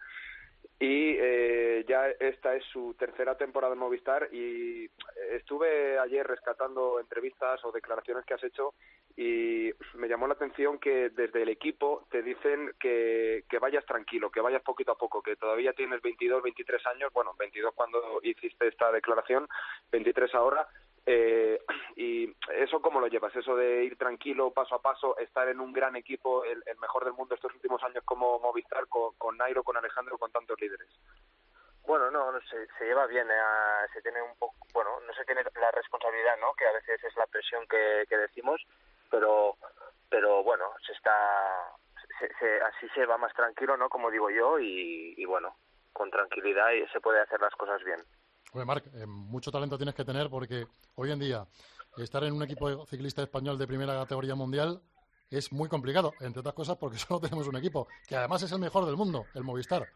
Y eh, ya esta es su tercera temporada en Movistar y estuve ayer rescatando entrevistas o declaraciones que has hecho y me llamó la atención que desde el equipo te dicen que, que vayas tranquilo, que vayas poquito a poco, que todavía tienes veintidós, veintitrés años, bueno, veintidós cuando hiciste esta declaración, veintitrés ahora. Eh, y eso, ¿cómo lo llevas? Eso de ir tranquilo, paso a paso, estar en un gran equipo, el, el mejor del mundo estos últimos años como Movistar, con, con Nairo, con Alejandro, con tantos líderes. Bueno, no, no se, se lleva bien, eh, se tiene un poco, bueno, no se tiene la responsabilidad, ¿no? Que a veces es la presión que, que decimos, pero, pero bueno, se está, se, se, así se va más tranquilo, ¿no? Como digo yo, y, y bueno, con tranquilidad y se puede hacer las cosas bien. Oye, Marc, eh, mucho talento tienes que tener porque hoy en día estar en un equipo ciclista español de primera categoría mundial es muy complicado, entre otras cosas porque solo tenemos un equipo, que además es el mejor del mundo, el Movistar.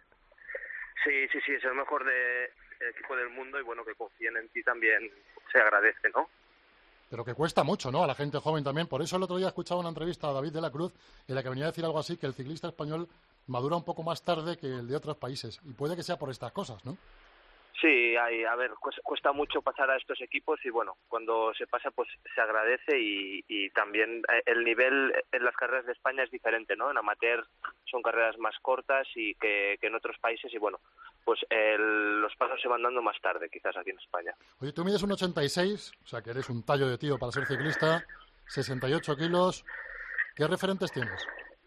Sí, sí, sí, es el mejor de, el equipo del mundo y bueno, que confíen en ti también se agradece, ¿no? Pero que cuesta mucho, ¿no? A la gente joven también. Por eso el otro día escuchaba una entrevista a David de la Cruz en la que venía a decir algo así, que el ciclista español madura un poco más tarde que el de otros países. Y puede que sea por estas cosas, ¿no? Sí, hay, a ver, cuesta mucho pasar a estos equipos y bueno, cuando se pasa pues se agradece y, y también el nivel en las carreras de España es diferente, ¿no? En amateur son carreras más cortas y que, que en otros países y bueno, pues el, los pasos se van dando más tarde quizás aquí en España. Oye, tú mides un ochenta y seis, o sea que eres un tallo de tío para ser ciclista, sesenta y ocho kilos, ¿qué referentes tienes?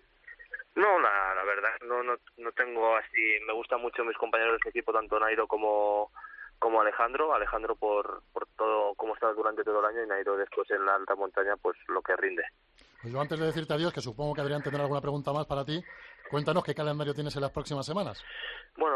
No, la, la verdad, no, no no tengo así, me gustan mucho mis compañeros de equipo, tanto Nairo como como Alejandro, Alejandro por, por todo cómo está durante todo el año y Nairo después en la alta montaña, pues lo que rinde. Pues yo antes de decirte adiós, que supongo que Adrián tendrá alguna pregunta más para ti, cuéntanos qué calendario tienes en las próximas semanas. Bueno,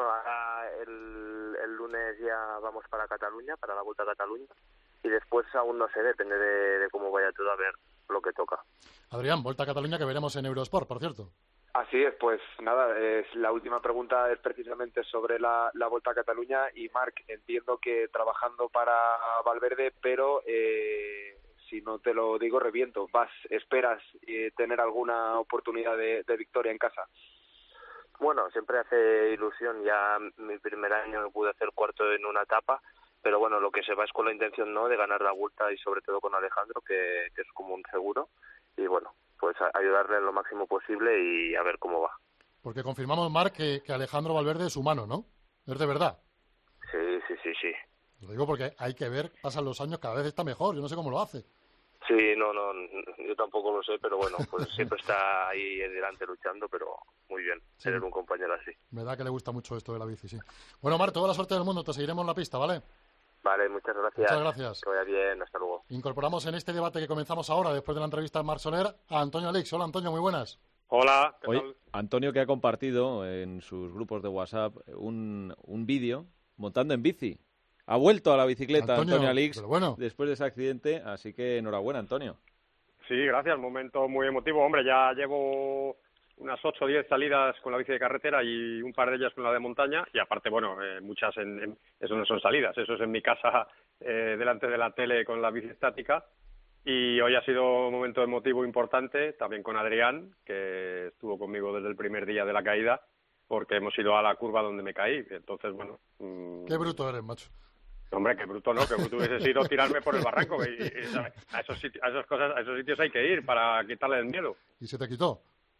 el, el lunes ya vamos para Cataluña, para la Vuelta a Cataluña, y después aún no sé, depende de, de cómo vaya todo, a ver lo que toca. Adrián, Vuelta a Cataluña que veremos en Eurosport, por cierto. Así es, pues nada, es, la última pregunta es precisamente sobre la, la Vuelta a Cataluña y Marc, entiendo que trabajando para Valverde, pero eh, si no te lo digo reviento, vas, esperas eh, tener alguna oportunidad de, de victoria en casa. Bueno, siempre hace ilusión, ya mi primer año me pude hacer cuarto en una etapa, pero bueno, lo que se va es con la intención, ¿no?, de ganar la Vuelta y sobre todo con Alejandro, que, que es como un seguro, y bueno, pues a ayudarle lo máximo posible y a ver cómo va. Porque confirmamos, Marc, que, que Alejandro Valverde es humano, ¿no? Es de verdad. Sí, sí, sí, sí. Lo digo porque hay que ver, pasan los años, cada vez está mejor, yo no sé cómo lo hace. Sí, no, no, yo tampoco lo sé, pero bueno, pues siempre está ahí delante luchando, pero muy bien, sí. Tener un compañero así. Me da que le gusta mucho esto de la bici, sí. Bueno, Marc, toda la suerte del mundo, te seguiremos en la pista, ¿vale? Vale, muchas gracias. Muchas gracias. Que vaya bien, hasta luego. Incorporamos en este debate que comenzamos ahora, después de la entrevista de Marc Soler, a Antonio Alix. Hola, Antonio, muy buenas. Hola, ¿qué Hoy, tal? Antonio, que ha compartido en sus grupos de WhatsApp un, un vídeo montando en bici. Ha vuelto a la bicicleta Antonio, Antonio Alix bueno. después de ese accidente, así que enhorabuena, Antonio. Sí, gracias, momento muy emotivo. Hombre, ya llevo unas ocho o diez salidas con la bici de carretera y un par de ellas con la de montaña, y aparte, bueno, eh, muchas, en, en, eso no son salidas, eso es en mi casa, eh, delante de la tele con la bici estática. Y hoy ha sido un momento emotivo importante, también con Adrián, que estuvo conmigo desde el primer día de la caída, porque hemos ido a la curva donde me caí. Entonces, bueno... Mmm... Qué bruto eres, macho. Hombre, qué bruto, ¿no? Que bruto hubiese sido tirarme por el barranco. Y, y, a, esos sitios, a, esas cosas, a esos sitios hay que ir para quitarle el miedo. ¿Y se te quitó?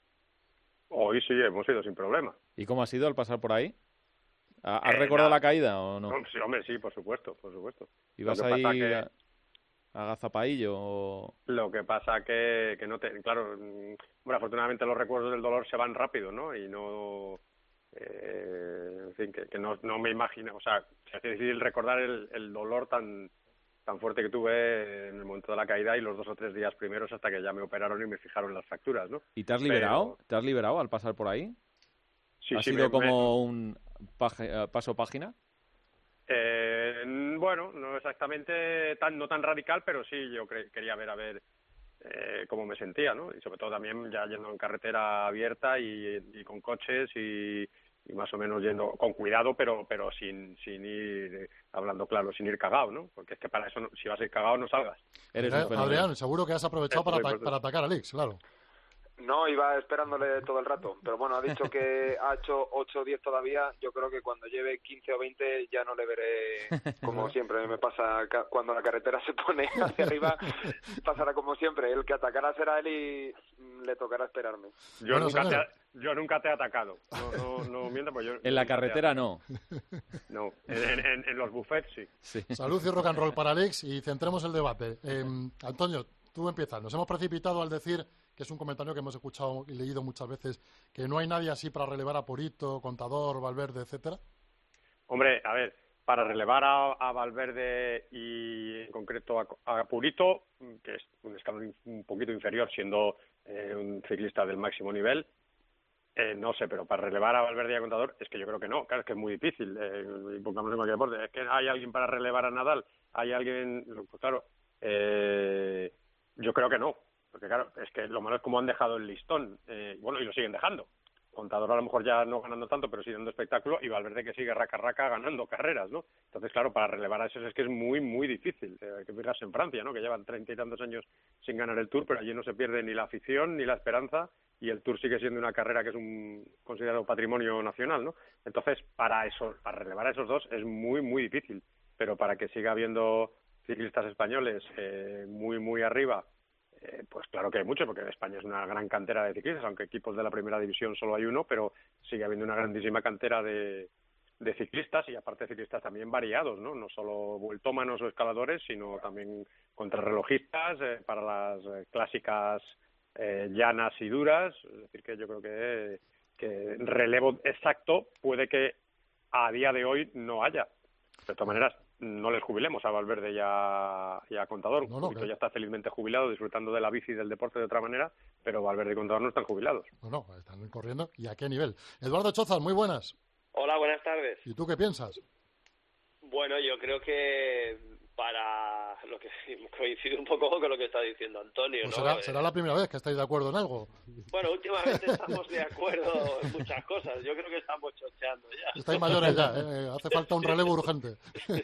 Hoy sí, hemos ido sin problema. ¿Y cómo ha sido al pasar por ahí? ¿Has eh, recordado nada. la caída o no? Sí, hombre, sí, por supuesto, por supuesto. ¿Ibas ahí que... a, a gazapaillo o...? Lo que pasa que, que no te... Claro, bueno, afortunadamente los recuerdos del dolor se van rápido, ¿no? Y no... Eh, en fin, que, que no, no me imagino, o sea, se hace difícil recordar el, el dolor tan tan fuerte que tuve en el momento de la caída y los dos o tres días primeros hasta que ya me operaron y me fijaron las fracturas, ¿no? ¿Y te has liberado? Pero... ¿Te has liberado al pasar por ahí? Sí, ¿Ha sí, sido me, como me... un paje, paso página? Eh, bueno, no exactamente tan no tan radical, pero sí, yo cre quería ver a ver eh, cómo me sentía, ¿no? Y sobre todo también ya yendo en carretera abierta y, y con coches y y más o menos yendo con cuidado, pero pero sin sin ir hablando claro, sin ir cagado, ¿no? Porque es que para eso, no, si vas a ir cagado, no salgas. Eres Adrián, Adrián, seguro que has aprovechado para, ata para atacar a Alix, claro. No, iba esperándole todo el rato, pero bueno, ha dicho que ha hecho ocho o diez todavía. Yo creo que cuando lleve quince o veinte ya no le veré, como siempre me pasa cuando la carretera se pone hacia arriba, pasará como siempre, el que atacará será él y le tocará esperarme. Yo, bueno, nunca, te ha, yo nunca te he atacado, no, no, no miento, pues yo... En la carretera no. No, en, en, en los buffets sí. sí. Salud y rock and roll para Alex y centremos el debate. Eh, Antonio, tú empiezas. Nos hemos precipitado al decir, que es un comentario que hemos escuchado y leído muchas veces, que no hay nadie así para relevar a Purito, Contador, Valverde, etcétera. Hombre, a ver, para relevar a, a Valverde y en concreto a, a Purito, que es un escalón un poquito inferior siendo eh, un ciclista del máximo nivel, eh, no sé, pero para relevar a Valverde y a Contador es que yo creo que no, claro, es que es muy difícil, eh, pongamos en cualquier deporte, es que hay alguien para relevar a Nadal, hay alguien, pues claro, eh, yo creo que no. Porque claro, es que lo malo es como han dejado el listón, eh, bueno, y lo siguen dejando. Contador a lo mejor ya no ganando tanto, pero sí dando espectáculo, y Valverde que sigue raca raca ganando carreras, ¿no? Entonces, claro, para relevar a esos es que es muy, muy difícil. Eh, hay que fijarse en Francia, ¿no? Que llevan treinta y tantos años sin ganar el Tour, pero allí no se pierde ni la afición ni la esperanza, y el Tour sigue siendo una carrera que es un considerado patrimonio nacional, ¿no? Entonces, para eso, para relevar a esos dos es muy, muy difícil. Pero para que siga habiendo ciclistas españoles eh, muy, muy arriba, Eh, pues claro que hay mucho, porque España es una gran cantera de ciclistas, aunque equipos de la primera división solo hay uno, pero sigue habiendo una grandísima cantera de, de ciclistas y aparte ciclistas también variados, ¿no? No solo vueltómanos o escaladores, sino también contrarrelojistas eh, para las eh, clásicas eh, llanas y duras. Es decir, que yo creo que, que relevo exacto puede que a día de hoy no haya. De todas maneras, no les jubilemos a Valverde y a, y a Contador. No, no, que... ya está felizmente jubilado, disfrutando de la bici y del deporte de otra manera, pero Valverde y Contador no están jubilados. No, no, están corriendo. ¿Y a qué nivel? Eduardo Chozas, muy buenas. Hola, buenas tardes. ¿Y tú qué piensas? Bueno, yo creo que para lo que coincide un poco con lo que está diciendo Antonio, pues ¿no? Será, será la primera vez que estáis de acuerdo en algo. Bueno, últimamente estamos de acuerdo en muchas cosas. Yo creo que estamos chocheando ya. Estáis mayores ya, ¿eh? Hace falta un relevo urgente.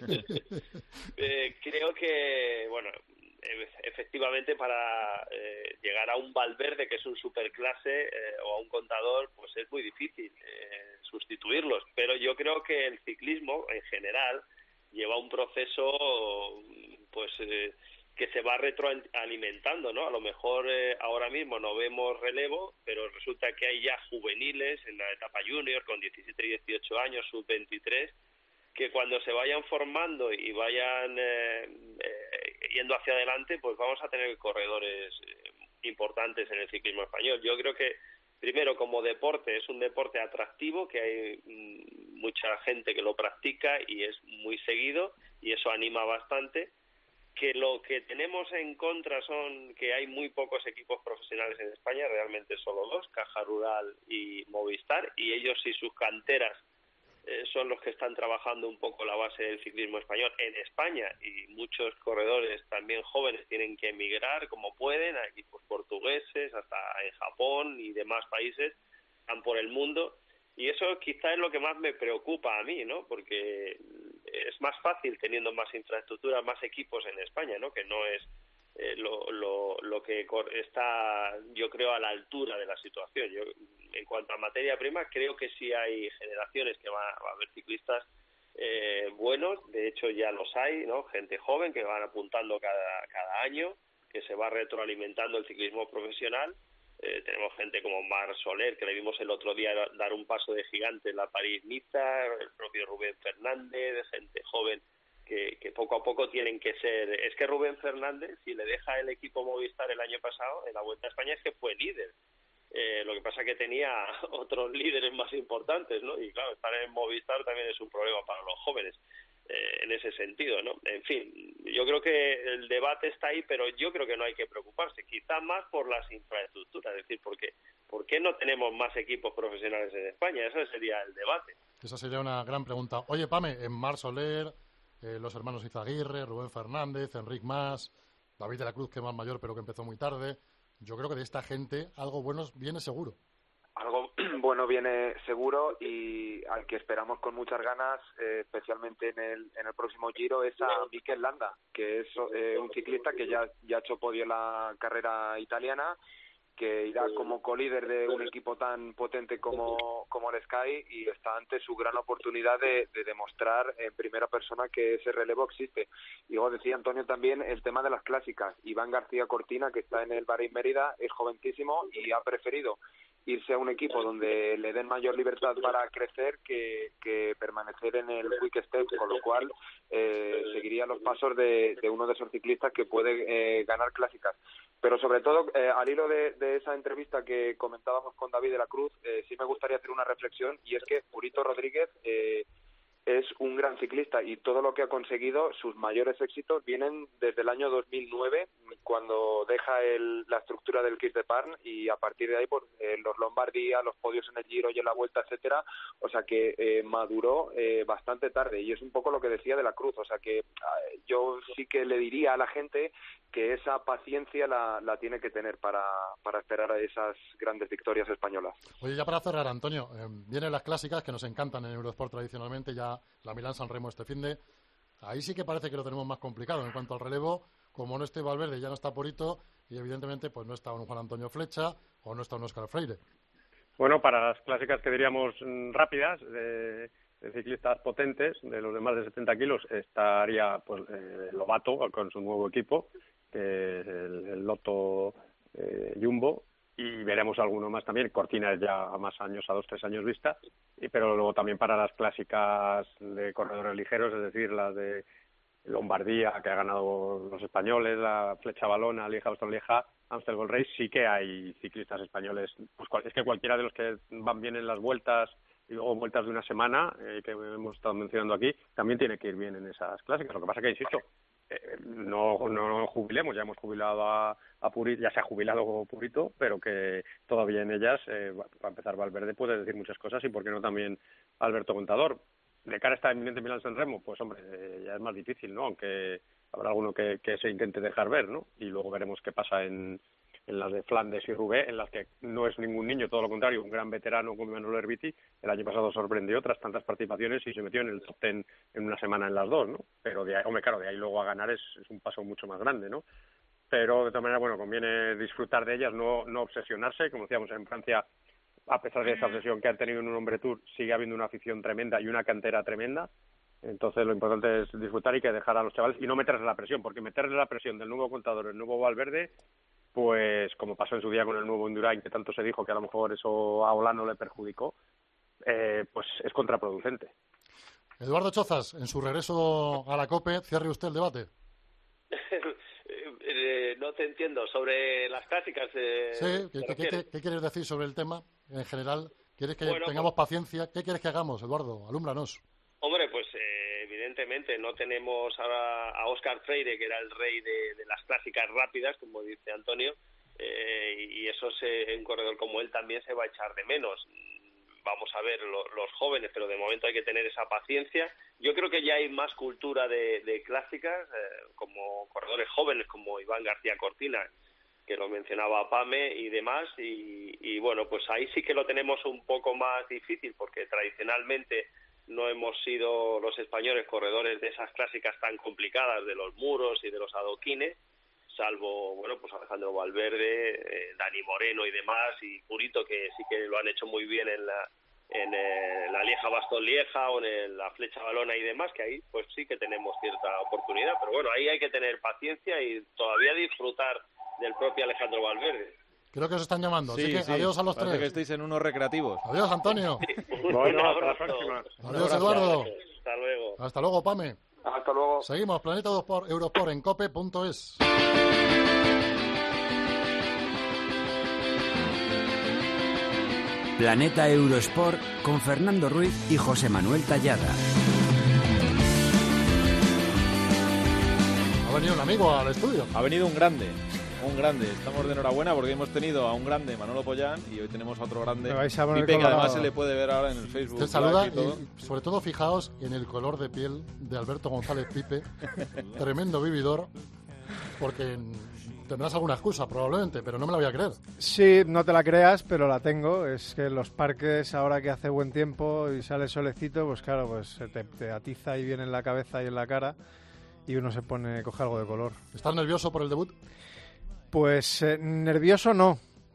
eh, creo que, bueno, efectivamente para eh, llegar a un Valverde que es un superclase eh, o a un Contador, pues es muy difícil eh, sustituirlos. Pero yo creo que el ciclismo en general lleva un proceso pues eh, que se va retroalimentando, ¿no? A lo mejor eh, ahora mismo no vemos relevo, pero resulta que hay ya juveniles en la etapa junior con diecisiete, dieciocho años, sub veintitrés, que cuando se vayan formando y vayan eh, eh, yendo hacia adelante, pues vamos a tener corredores eh, importantes en el ciclismo español. Yo creo que, primero, como deporte, es un deporte atractivo, que hay mm, mucha gente que lo practica y es muy seguido, y eso anima bastante. Que lo que tenemos en contra son que hay muy pocos equipos profesionales en España, realmente solo dos, Caja Rural y Movistar, y ellos y sus canteras eh, son los que están trabajando un poco la base del ciclismo español en España, y muchos corredores también jóvenes tienen que emigrar como pueden a equipos portugueses, hasta en Japón y demás países, están por el mundo, y eso quizá es lo que más me preocupa a mí, ¿no? Porque es más fácil teniendo más infraestructura, más equipos en España, ¿no? Que no es eh, lo, lo, lo que está, yo creo, a la altura de la situación. Yo, en cuanto a materia prima, creo que sí hay generaciones que va, va a haber ciclistas eh, buenos, de hecho ya los hay, ¿no? Gente joven que van apuntando cada, cada año, que se va retroalimentando el ciclismo profesional. Eh, tenemos gente como Marc Soler, que le vimos el otro día dar un paso de gigante en la París-Niza, el propio Rubén Fernández, gente joven que, que poco a poco tienen que ser... Es que Rubén Fernández, si le deja el equipo Movistar el año pasado, en la Vuelta a España, es que fue líder. Eh, lo que pasa es que tenía otros líderes más importantes, ¿no? Y claro, estar en Movistar también es un problema para los jóvenes. Eh, en ese sentido, ¿no? En fin, yo creo que el debate está ahí, pero yo creo que no hay que preocuparse, quizá más por las infraestructuras, es decir, porque ¿por qué no tenemos más equipos profesionales en España? Ese sería el debate. Esa sería una gran pregunta. Oye, Pame, en Marc Soler, eh, los hermanos Izaguirre, Rubén Fernández, Enric Mas, David de la Cruz, que es más mayor pero que empezó muy tarde, yo creo que de esta gente algo bueno viene seguro. Algo bueno viene seguro, y al que esperamos con muchas ganas, eh, especialmente en el en el próximo Giro, es a Mikel Landa, que es eh, un ciclista que ya ya ha hecho podio en la carrera italiana, que irá como colíder de un equipo tan potente como, como el Sky, y está ante su gran oportunidad de, de demostrar en primera persona que ese relevo existe. Y luego decía Antonio también el tema de las clásicas. Iván García Cortina, que está en el Bahrein Mérida, es jovencísimo y ha preferido irse a un equipo donde le den mayor libertad para crecer que, que permanecer en el Quick Step, con lo cual eh, seguiría los pasos de, de uno de esos ciclistas que puede eh, ganar clásicas. Pero sobre todo, eh, al hilo de, de esa entrevista que comentábamos con David de la Cruz, eh, sí me gustaría hacer una reflexión, y es que Purito Rodríguez eh, es un gran ciclista, y todo lo que ha conseguido, sus mayores éxitos, vienen desde el año dos mil nueve, cuando deja el, la estructura del Kit de Parn, y a partir de ahí pues, eh, los Lombardía, los podios en el Giro y en la Vuelta, etcétera. O sea que eh, maduró eh, bastante tarde, y es un poco lo que decía de la Cruz. O sea que eh, yo sí que le diría a la gente que esa paciencia la, la tiene que tener para, para esperar a esas grandes victorias españolas. Oye, ya para cerrar, Antonio, eh, vienen las clásicas que nos encantan en Eurosport tradicionalmente, ya la Milán-San Remo este finde. Ahí sí que parece que lo tenemos más complicado en cuanto al relevo. Como no esté Valverde, ya no está Purito, y evidentemente pues no está un Juan Antonio Flecha o no está un Óscar Freire. Bueno, para las clásicas que diríamos rápidas, de, de ciclistas potentes, de los de más de setenta kilos, estaría pues eh, Lobato con su nuevo equipo, que es el, el Lotto eh, Jumbo, y veremos alguno más también. Cortina es ya a más años, a dos, tres años vista, y, pero luego también para las clásicas de corredores ligeros, es decir, las de Lombardía, que ha ganado los españoles, la Flecha Valona, Lieja-Bastogne-Lieja, Amstel Gold Race, sí que hay ciclistas españoles. Pues cual, es que cualquiera de los que van bien en las vueltas y luego vueltas de una semana, eh, que hemos estado mencionando aquí, también tiene que ir bien en esas clásicas. Lo que pasa que, insisto, eh, no, no, no jubilemos, ya hemos jubilado a, a Purito, ya se ha jubilado Purito, pero que todavía en ellas, eh, para empezar, Valverde puede decir muchas cosas, y por qué no también Alberto Contador. De cara a esta eminente Milán-San Remo, pues hombre, eh, ya es más difícil, ¿no? Aunque habrá alguno que, que se intente dejar ver, ¿no? Y luego veremos qué pasa en, en las de Flandes y Roubaix, en las que no es ningún niño, todo lo contrario, un gran veterano como Manuel Herbiti. El año pasado sorprendió tras tantas participaciones y se metió en el top ten en una semana en las dos, ¿no? Pero de ahí, hombre, claro, de ahí luego a ganar es, es un paso mucho más grande, ¿no? Pero de todas maneras, bueno, conviene disfrutar de ellas, no, no obsesionarse. Como decíamos, en Francia, a pesar de esa obsesión que han tenido en un Hombre Tour, sigue habiendo una afición tremenda y una cantera tremenda. Entonces lo importante es disfrutar y que dejar a los chavales y no meterles la presión, porque meterles la presión del nuevo contador, el nuevo Valverde, pues como pasó en su día con el nuevo Indurain, que tanto se dijo que a lo mejor eso a Olano le perjudicó, eh, pues es contraproducente. Eduardo Chozas, en su regreso a la COPE, cierre usted el debate. eh, no te entiendo, sobre las clásicas. Eh, sí, ¿qué, qué, qué, ¿qué quieres decir sobre el tema en general? ¿Quieres que bueno, tengamos pues, paciencia? ¿Qué quieres que hagamos, Eduardo? Alúmbranos. Hombre, pues eh, evidentemente no tenemos ahora a Óscar Freire, que era el rey de, de las clásicas rápidas, como dice Antonio, eh, y eso se, un corredor como él también se va a echar de menos. Vamos a ver lo, los jóvenes, pero de momento hay que tener esa paciencia. Yo creo que ya hay más cultura de, de clásicas, eh, como corredores jóvenes como Iván García Cortina, que lo mencionaba Pame y demás, y, y bueno, pues ahí sí que lo tenemos un poco más difícil, porque tradicionalmente no hemos sido los españoles corredores de esas clásicas tan complicadas de los muros y de los adoquines, salvo, bueno, pues Alejandro Valverde, eh, Dani Moreno y demás, y Purito, que sí que lo han hecho muy bien en la en eh, la Lieja-Bastogne-Lieja o en el, la Flecha Valona y demás, que ahí pues sí que tenemos cierta oportunidad, pero bueno, ahí hay que tener paciencia y todavía disfrutar del propio Alejandro Valverde. Creo que os están llamando, sí, así que sí. adiós a los Parece tres. que estéis en unos recreativos. Adiós, Antonio. Bueno, hasta la próxima. Adiós, Eduardo. Hasta luego. Hasta luego, Pame. Hasta luego. Seguimos, Planeta Eurosport en cope punto es. Planeta Eurosport con Fernando Ruiz y José Manuel Tallada. Ha venido un amigo al estudio. Ha venido un grande, un grande. Estamos de enhorabuena porque hemos tenido a un grande, Manolo Pollán, y hoy tenemos a otro grande, Pipe, que además se le puede ver ahora en el Facebook. Te saluda y, todo. y sobre todo fijaos en el color de piel de Alberto González Pipe, tremendo vividor, porque tendrás alguna excusa probablemente, pero no me la voy a creer. Sí, no te la creas, pero la tengo. Es que en los parques, ahora que hace buen tiempo y sale solecito, pues claro, pues te, te atiza y viene en la cabeza y en la cara y uno se pone, coge algo de color. ¿Estás nervioso por el debut? Pues eh, nervioso no,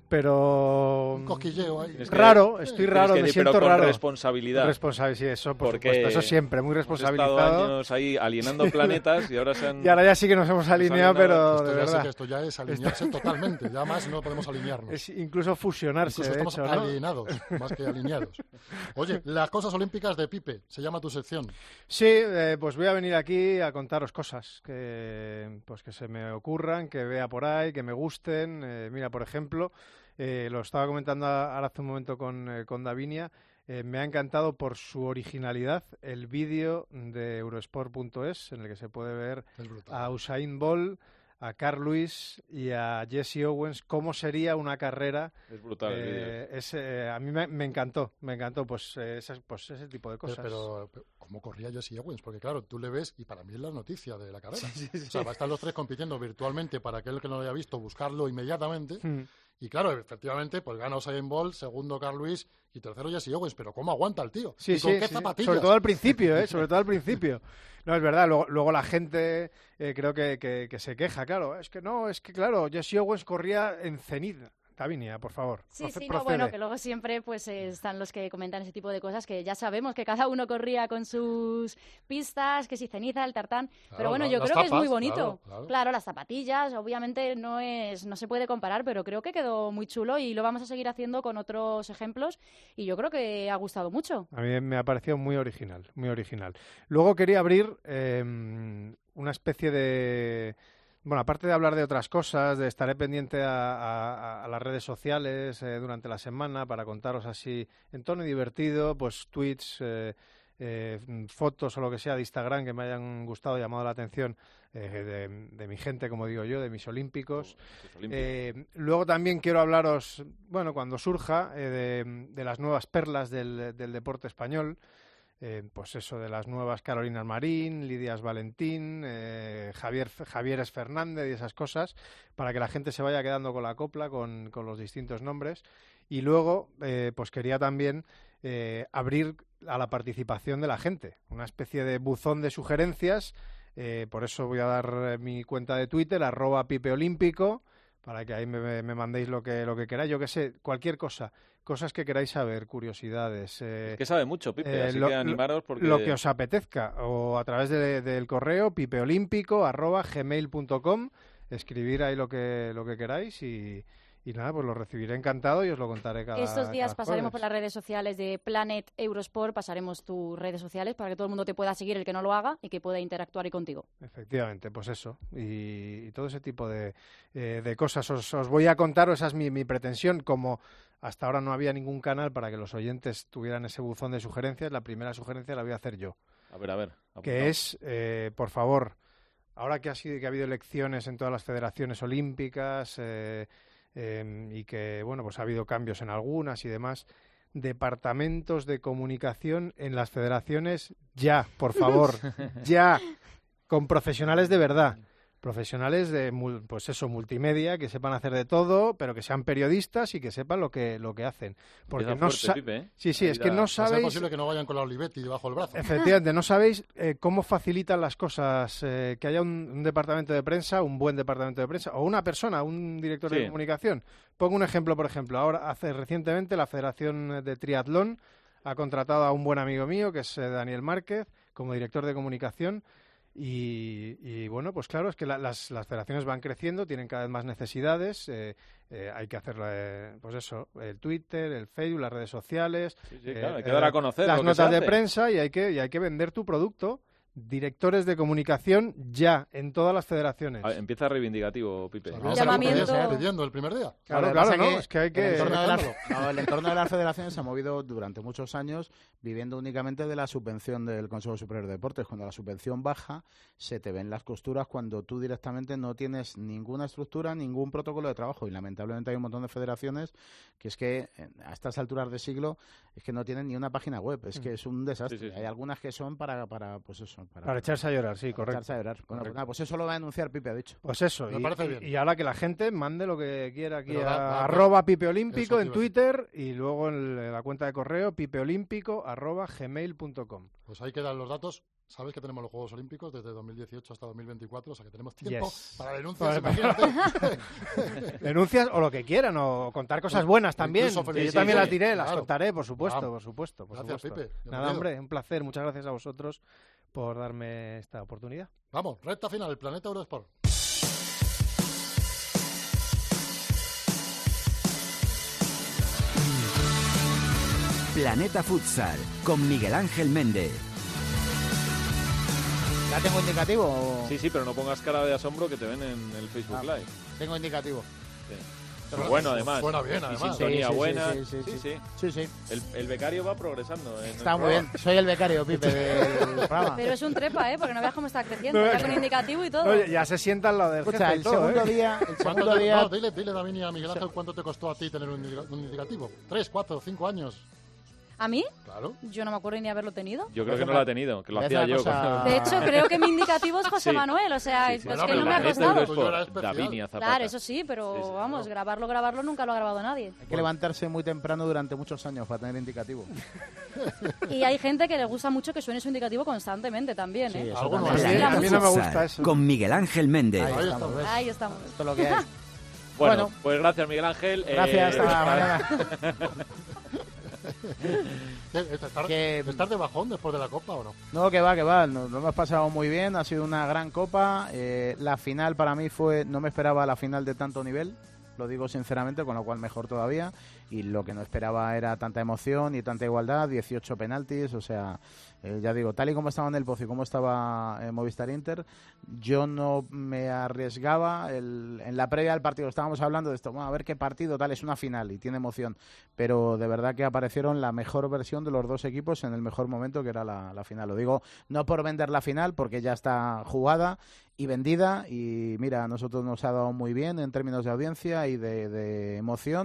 pero... Un cosquilleo ahí. Es que, raro, estoy raro, que, me pero siento con raro. responsabilidad. Responsabilidad, sí, eso, por Porque supuesto, eso siempre, muy responsabilizado. Hemos estado años ahí alienando planetas y ahora se han... Y ahora ya sí que nos hemos alineado, pero esto de ya verdad. Sí que esto ya es alinearse totalmente, ya más no podemos alinearnos. Es incluso fusionarse, Incluso de estamos hecho, ¿no? alienados, más que alineados. Oye, las cosas olímpicas de Pipe, se llama tu sección. Sí, eh, pues voy a venir aquí a contaros cosas que, pues que se me ocurran, que vea por ahí, que me gusten. Eh, mira, por ejemplo... Eh, lo estaba comentando ahora hace un momento con, eh, con Davinia, eh, me ha encantado por su originalidad el vídeo de Eurosport punto es en el que se puede ver a Usain Bolt, a Carl Lewis y a Jesse Owens cómo sería una carrera. Es brutal el eh, vídeo. es, eh, a mí me, me encantó, me encantó pues, eh, esas, pues ese tipo de cosas. Pero, pero ¿cómo corría Jesse Owens? Porque claro, tú le ves y para mí es la noticia de la carrera. Sí, sí, sí. O sea, va a estar los tres compitiendo virtualmente para aquel que no lo haya visto, buscarlo inmediatamente. Hmm. Y claro, efectivamente, pues gana Usain Bolt, segundo Carl Lewis y tercero Jesse Owens. Pero ¿cómo aguanta el tío? Sí, ¿Y con sí, qué sí, zapatillas? Sobre todo al principio, ¿eh? Sobre todo al principio. No, es verdad. Luego, luego la gente eh, creo que, que, que se queja, claro. Es que no, es que claro, Jesse Owens corría en cenit. Davinia, por favor. Sí, proce- sí, no, procede. bueno, que luego siempre pues eh, están los que comentan ese tipo de cosas que ya sabemos que cada uno corría con sus pistas, que si ceniza, el tartán, Claro, pero bueno, la- yo las creo que es muy tapas, bonito. claro, claro. Claro, las zapatillas, obviamente no es no se puede comparar, pero creo que quedó muy chulo y lo vamos a seguir haciendo con otros ejemplos y yo creo que ha gustado mucho. A mí me ha parecido muy original, muy original. Luego quería abrir eh, una especie de... Bueno, aparte de hablar de otras cosas, de estaré pendiente a, a, a las redes sociales eh, durante la semana para contaros así en tono divertido, pues tweets, eh, eh, fotos o lo que sea de Instagram que me hayan gustado, llamado la atención eh, de, de mi gente, como digo yo, de mis olímpicos. Oh, Eh, luego también quiero hablaros, bueno, cuando surja, eh, de, de las nuevas perlas del, del deporte español. Eh, pues eso, de las nuevas Carolinas Marín, Lidias Valentín, eh, Javier Javieres Fernández y esas cosas, para que la gente se vaya quedando con la copla, con, con los distintos nombres. Y luego, eh, pues quería también eh, abrir a la participación de la gente, una especie de buzón de sugerencias. Eh, por eso voy a dar eh, mi cuenta de Twitter, arroba pipeolímpico, para que ahí me, me mandéis lo que, lo que queráis, yo qué sé, cualquier cosa, cosas que queráis saber, curiosidades. Eh, es que sabe mucho, Pipe, eh, así lo, que animaros porque... Lo que os apetezca, o a través de, del correo pipeolímpico arroba gmail punto com, escribir ahí lo que, lo que queráis y... Y nada, pues lo recibiré encantado y os lo contaré cada Estos días cada pasaremos jueves. por las redes sociales de Planet Eurosport, pasaremos tus redes sociales para que todo el mundo te pueda seguir, el que no lo haga, y que pueda interactuar ahí contigo. Efectivamente, pues eso. Y, y todo ese tipo de, eh, de cosas os, os voy a contar, o esa es mi, mi pretensión. Como hasta ahora no había ningún canal para que los oyentes tuvieran ese buzón de sugerencias, la primera sugerencia la voy a hacer yo. A ver, a ver. Apuntado. Que es, eh, por favor, ahora que ha, sido, que ha habido elecciones en todas las federaciones olímpicas... Eh, Eh, y que, bueno, pues ha habido cambios en algunas y demás, departamentos de comunicación en las federaciones, ya, por favor, ya, con profesionales de verdad, profesionales de, pues eso, multimedia, que sepan hacer de todo, pero que sean periodistas y que sepan lo que lo que hacen. Porque no fuerte, sa- Pipe, ¿eh? Sí, sí, es que no sabéis... Es posible que no vayan con la Olivetti debajo del brazo. Efectivamente, no sabéis eh, cómo facilitan las cosas, eh, que haya un, un departamento de prensa, un buen departamento de prensa, o una persona, un director Sí. de comunicación. Pongo un ejemplo, por ejemplo, ahora hace recientemente la Federación de Triatlón ha contratado a un buen amigo mío, que es eh, Daniel Márquez, como director de comunicación. Y, y bueno, pues claro, es que la, las, las federaciones van creciendo, tienen cada vez más necesidades, eh, eh, hay que hacer, eh, pues eso, el Twitter, el Facebook, las redes sociales, Sí, sí, eh, claro, hay que dar a conocer las lo que se notas de hace. prensa y hay que y hay que vender tu producto. Directores de comunicación ya en todas las federaciones. A ver, empieza reivindicativo, Pipe. También se Llamamiento. lo pedías pidiendo el primer día. Claro, Lo que claro, pasa no, que es que hay El que... entorno, de las, no, el entorno de las federaciones se ha movido durante muchos años viviendo únicamente de la subvención del Consejo Superior de Deportes. Cuando la subvención baja, se te ven las costuras cuando tú directamente no tienes ninguna estructura, ningún protocolo de trabajo. Y lamentablemente hay un montón de federaciones que es que a estas alturas de siglo es que no tienen ni una página web. Es que es un desastre. Sí, sí, sí. Hay algunas que son para, para pues eso, para, Para echarse a llorar, sí, para correcto. echarse a llorar. Bueno, pues, nada, pues eso lo va a anunciar Pipe, ha dicho. Pues eso, Me y, parece y- bien. y ahora que la gente mande lo que quiera aquí Pero a da- da- arroba Eso pipeolímpico te en iba a decir. Twitter y luego en la cuenta de correo pipeolímpico arroba gmail punto com. Pues ahí quedan los datos. Sabes que tenemos los Juegos Olímpicos desde dos mil dieciocho hasta dos mil veinticuatro, o sea que tenemos tiempo Yes. para denuncias. Vale, Imagínate. Denuncias o lo que quieran, o contar cosas buenas también. Incluso que yo felicitar, también las sí, diré, las claro. contaré, por supuesto, Vamos. por supuesto, por Gracias, supuesto. Pipe. Nada, Bienvenido. hombre, un placer. Muchas gracias a vosotros por darme esta oportunidad. Vamos, recta final, el Planeta Eurosport. Planeta Futsal con Miguel Ángel Méndez. ¿Ya tengo indicativo? o- Sí, sí, pero no pongas cara de asombro que te ven en el Facebook Ah. Live. Tengo indicativo. Sí. Pero bueno, además. Suena bien, Y además. sintonía Sí, sí, buena. sí, sí, sí, sí. Sí, sí. El, el becario va progresando. en el Está muy programa. bien. Soy el becario, Pipe, del programa. Pero es un trepa, ¿eh? Porque no veas cómo está creciendo, ya con indicativo y todo. Oye, ya se sienta al lado del Escucha, jefe y el todo, segundo ¿eh? día, el ¿Cuánto segundo te- día no, dile, dile, David y a Miguel Ángel, ¿cuánto te costó a ti tener un, indica- un indicativo? ¿Tres, cuatro, cinco años? ¿A mí? Claro. Yo no me acuerdo ni haberlo tenido. Yo creo que no lo ha tenido, que lo Es hacía una yo. cosa- cuando- De hecho, creo que mi indicativo es José Sí. Manuel, o sea, Sí, es sí. es Bueno, que pero no me ha la gente costado. del Tuyo era Eurosport, especial. Davinia Zapata. Claro, eso sí, pero Sí, sí, vamos, no. grabarlo, grabarlo nunca lo ha grabado nadie. hay que levantarse muy temprano durante muchos años para tener indicativo. Y hay gente que le gusta mucho que suene su indicativo constantemente también, Sí, ¿eh? eso Algunos también. sí, a mí no me gusta eso. Con Miguel Ángel Méndez. Ahí Ahí estamos, estamos. ¿ves? Ahí estamos. Esto es lo que hay. Bueno, Bueno. pues gracias, Miguel Ángel. Gracias, Eh, hasta mañana. ¿Qué, ¿Estar, Que- ¿Estar de bajón después de la Copa o no? No, que va, que va. Nos lo hemos pasado muy bien. Ha sido una gran copa. Eh, la final para mí fue... No me esperaba la final de tanto nivel. Lo digo sinceramente, con lo cual mejor todavía. Y lo que no esperaba era tanta emoción y tanta igualdad. dieciocho penaltis, o sea... eh, ya digo, tal y como estaba en el Pozo y como estaba eh, Movistar Inter, yo no me arriesgaba. El, en la previa del partido estábamos hablando de esto. Bueno, a ver qué partido, tal, es una final y tiene emoción. Pero de verdad que aparecieron la mejor versión de los dos equipos en el mejor momento, que era la, la final. Lo digo no por vender la final, porque ya está jugada y vendida. Y mira, a nosotros nos ha dado muy bien en términos de audiencia y de, de emoción.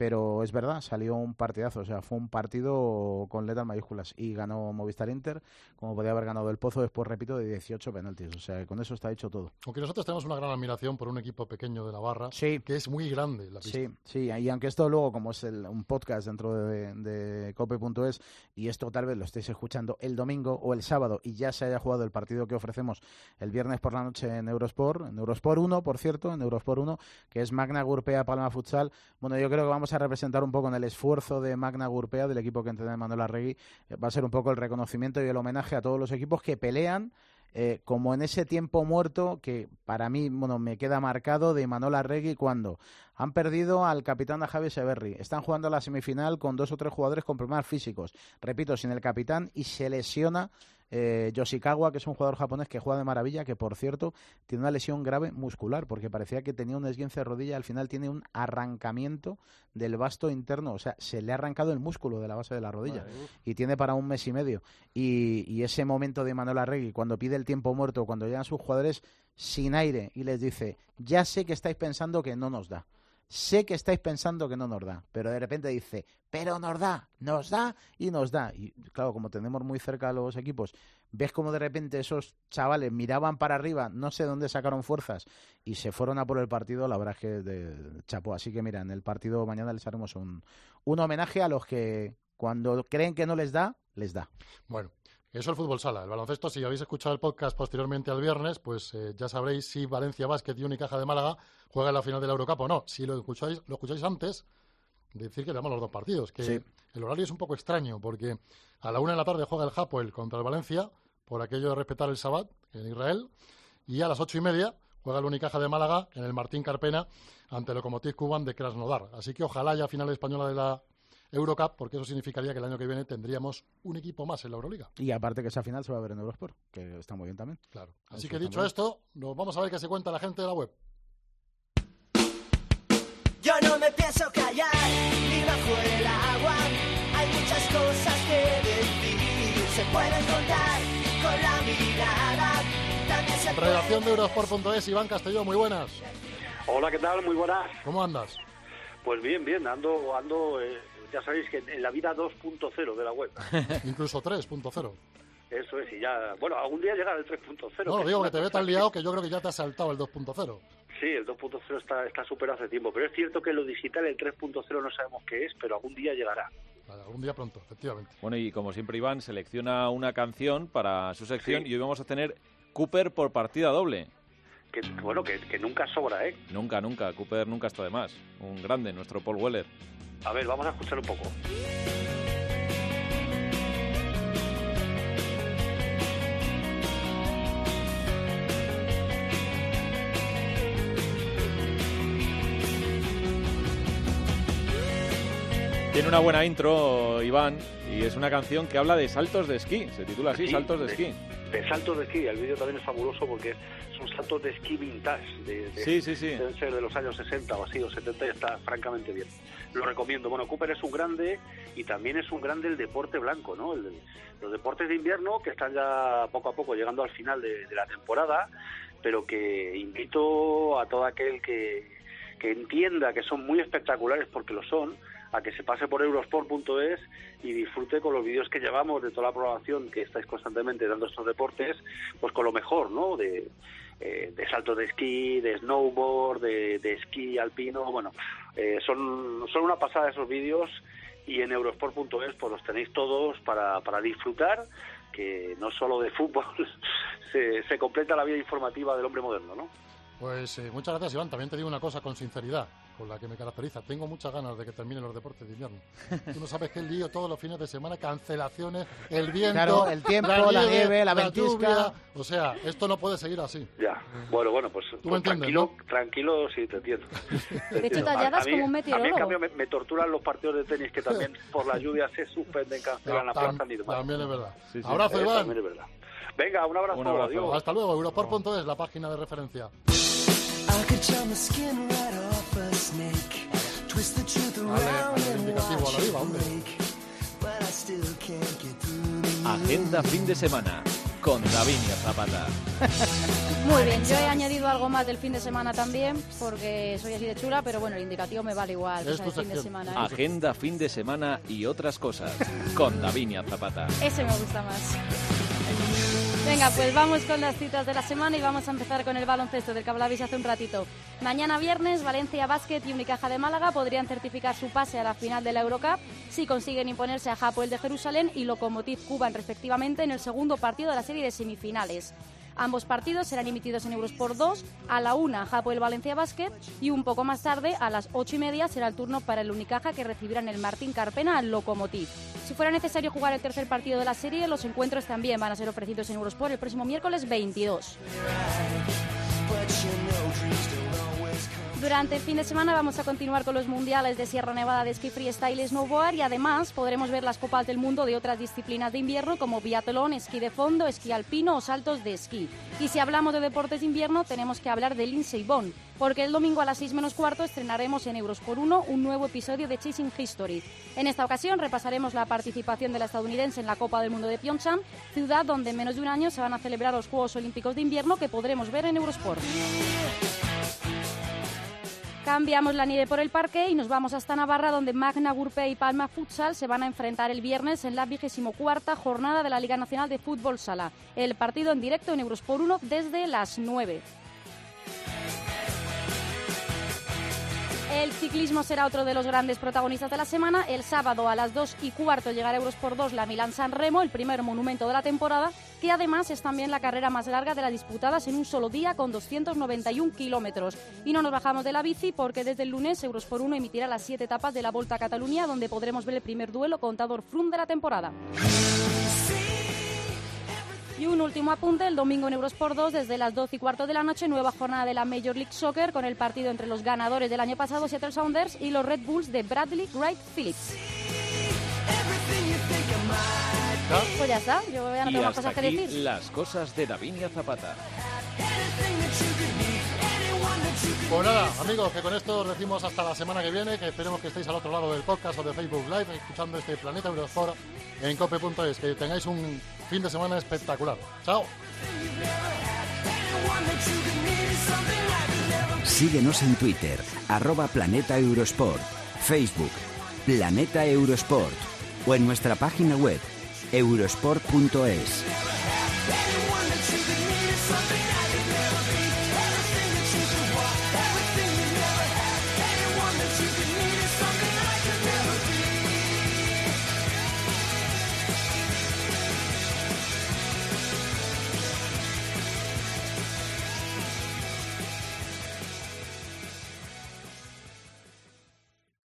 pero es verdad, salió un partidazo, o sea, fue un partido con letras mayúsculas y ganó Movistar Inter, como podía haber ganado el Pozo, después, repito, de dieciocho penaltis, o sea, con eso está hecho todo. Aunque nosotros tenemos una gran admiración por un equipo pequeño de Navarra, sí. que es muy grande la pista. Sí, sí, y aunque esto luego, como es el, un podcast dentro de, de cope punto es, y esto tal vez lo estéis escuchando el domingo o el sábado y ya se haya jugado el partido que ofrecemos el viernes por la noche en Eurosport, en Eurosport uno, por cierto, en Eurosport uno, que es Magna Gurpea Palma Futsal. Bueno, yo creo que vamos a representar un poco en el esfuerzo de Magna Gurpea, del equipo que entrena Manuel Arregui, va a ser un poco el reconocimiento y el homenaje a todos los equipos que pelean Eh, como en ese tiempo muerto que para mí, bueno, me queda marcado de Imanol Arregui cuando han perdido al capitán a Javi Severri, están jugando a la semifinal con dos o tres jugadores con problemas físicos, repito, sin el capitán, y se lesiona eh, Yoshikawa, que es un jugador japonés que juega de maravilla, que por cierto tiene una lesión grave muscular, porque parecía que tenía un esguince de rodilla, al final tiene un arrancamiento del vasto interno, o sea, se le ha arrancado el músculo de la base de la rodilla, vale, y tiene para un mes y medio, y, y ese momento de Imanol Arregui, cuando pide el tiempo muerto, cuando llegan sus jugadores sin aire y les dice, ya sé que estáis pensando que no nos da, sé que estáis pensando que no nos da, pero de repente dice, pero nos da, nos da y nos da. Y claro, como tenemos muy cerca a los equipos, ves como de repente esos chavales miraban para arriba, no sé dónde sacaron fuerzas y se fueron a por el partido, la verdad es que de chapó. Así que mira, en el partido mañana les haremos un, un homenaje a los que cuando creen que no les da, les da. Bueno. Eso el fútbol sala. El baloncesto, si habéis escuchado el podcast posteriormente al viernes, pues eh, ya sabréis si Valencia Basket y Unicaja de Málaga juegan la final de la Eurocup o no. Si lo escucháis, lo escucháis antes, decir que tenemos los dos partidos. Que sí. El horario es un poco extraño, porque a la una de la tarde juega el Hapoel contra el Valencia, por aquello de respetar el Shabbat en Israel, y a las ocho y media juega el Unicaja de Málaga en el Martín Carpena ante el Lokomotiv Kuban de Krasnodar. Así que ojalá haya final española de la Eurocup, porque eso significaría que el año que viene tendríamos un equipo más en la Euroliga. Y aparte que esa final se va a ver en Eurosport, que está muy bien también. Claro. Así que dicho esto, nos vamos a ver qué se cuenta la gente de la web. Yo no me pienso callar, ni bajo el agua. Hay muchas cosas que decir, se pueden contar con la mirada. También se Redacción de Eurosport punto es, Iván Castelló, muy buenas. Hola, ¿qué tal? Muy buenas. ¿Cómo andas? Pues bien, bien, ando, ando eh, ya sabéis que en la vida dos punto cero de la web. Incluso tres punto cero. Eso es, y ya, bueno, algún día llegará el tres punto cero. No, que digo que te ve tan liado que yo creo que ya te has saltado el dos punto cero. Sí, el dos punto cero está, está superado hace tiempo, pero es cierto que lo digital, el tres punto cero no sabemos qué es, pero algún día llegará. Vale, algún día pronto, efectivamente. Bueno, y como siempre Iván selecciona una canción para su sección, sí. Y hoy vamos a tener Cooper por partida doble. Que, bueno, que, que nunca sobra, ¿eh? Nunca, nunca. Cooper nunca está de más. Un grande, nuestro Paul Weller. A ver, vamos a escuchar un poco. Tiene una buena intro, Iván, y es una canción que habla de saltos de esquí. Se titula así, sí, Saltos de, de esquí. De saltos de esquí. El vídeo también es fabuloso porque son saltos de esquí vintage. De, de, sí, sí, sí. Deben ser de los años sesenta o así, o setenta, y está francamente bien. Lo recomiendo. Bueno, Cooper es un grande y también es un grande el deporte blanco, ¿no? El, los deportes de invierno que están ya poco a poco llegando al final de, de la temporada, pero que invito a todo aquel que, que entienda que son muy espectaculares, porque lo son, a que se pase por Eurosport punto es y disfrute con los vídeos que llevamos de toda la programación que estáis constantemente dando estos deportes, pues con lo mejor, ¿no? De, eh, de saltos de esquí, de snowboard, de, de esquí alpino, bueno, eh, son, son una pasada esos vídeos, y en Eurosport punto es pues los tenéis todos para, para disfrutar, que no solo de fútbol se, se completa la vida informativa del hombre moderno, ¿no? Pues eh, muchas gracias, Iván. También te digo una cosa con sinceridad, con la que me caracteriza. Tengo muchas ganas de que terminen los deportes de invierno. Tú no sabes qué lío todos los fines de semana, cancelaciones, el viento, claro, el tiempo, la nieve, la, nieve, la ventisca. Lluvia. O sea, esto no puede seguir así. Ya, bueno, bueno, pues, ¿Tú pues me entiendes, tranquilo, ¿no? tranquilo, sí, te entiendo. De hecho, talladas como un meteorólogo. A mí, en cambio, me, me torturan los partidos de tenis que también por la lluvia se suspenden, cancelan no, la plaza ni demás. También es verdad. Sí, sí. Abrazo, eh, Iván. También es verdad. Venga, un abrazo. Un abrazo. Adiós. Hasta luego. Eurosport punto es, la página de referencia. Vale, reivindicativo a la viva, hombre. Agenda fin de semana con Davinia Zapata. Muy bien, yo he añadido algo más del fin de semana también, porque soy así de chula, pero bueno, el indicativo me vale igual. O sea, el fin de semana, ¿eh? Agenda, fin de semana y otras cosas, con Davinia Zapata. Ese me gusta más. Venga, pues vamos con las citas de la semana y vamos a empezar con el baloncesto del que hablabais hace un ratito. Mañana viernes, Valencia Basket y Unicaja de Málaga podrían certificar su pase a la final de la Eurocup si consiguen imponerse a Hapoel de Jerusalén y Lokomotiv Kuban respectivamente en el segundo partido de la serie de semifinales. Ambos partidos serán emitidos en Eurosport dos, a la una Hapoel Valencia Basket y un poco más tarde, a las ocho y media, será el turno para el Unicaja que recibirá en el Martín Carpena al Lokomotiv. Si fuera necesario jugar el tercer partido de la serie, los encuentros también van a ser ofrecidos en Eurosport el próximo miércoles veintidós. Durante el fin de semana vamos a continuar con los mundiales de Sierra Nevada de esquí freestyle y snowboard y además podremos ver las copas del mundo de otras disciplinas de invierno como biatlón, esquí de fondo, esquí alpino o saltos de esquí. Y si hablamos de deportes de invierno tenemos que hablar de Lindsey Vonn, porque el domingo a las seis menos cuarto estrenaremos en Eurosport uno un nuevo episodio de Chasing History. En esta ocasión repasaremos la participación de la estadounidense en la Copa del Mundo de Pyeongchang, ciudad donde en menos de un año se van a celebrar los Juegos Olímpicos de Invierno que podremos ver en Eurosport. Cambiamos la nieve por el parque y nos vamos hasta Navarra, donde Magna Gurpe y Palma Futsal se van a enfrentar el viernes en la vigésimo cuarta jornada de la Liga Nacional de Fútbol Sala. El partido en directo en Eurosport uno desde las nueve. El ciclismo será otro de los grandes protagonistas de la semana. El sábado a las dos y cuarto llegará a Eurosport dos la Milán-San Remo, el primer monumento de la temporada, que además es también la carrera más larga de las disputadas en un solo día con doscientos noventa y un kilómetros. Y no nos bajamos de la bici porque desde el lunes Eurosport uno emitirá las siete etapas de la Volta a Cataluña, donde podremos ver el primer duelo contador Froome de la temporada. Y un último apunte, el domingo en Eurosport dos, desde las doce y cuarto de la noche, nueva jornada de la Major League Soccer con el partido entre los ganadores del año pasado, Seattle Sounders, y los Red Bulls de Bradley Wright Phillips. Pues ya está, yo ya no tengo más cosas que decir. Las cosas de Davinia Zapata. Pues nada, amigos, que con esto os decimos hasta la semana que viene, que esperemos que estéis al otro lado del podcast o de Facebook Live, escuchando este Planeta Eurosport en cope punto es. Que tengáis un fin de semana espectacular. ¡Chao! Síguenos en Twitter, arroba Planeta Eurosport, Facebook, Planeta Eurosport, o en nuestra página web, eurosport punto es.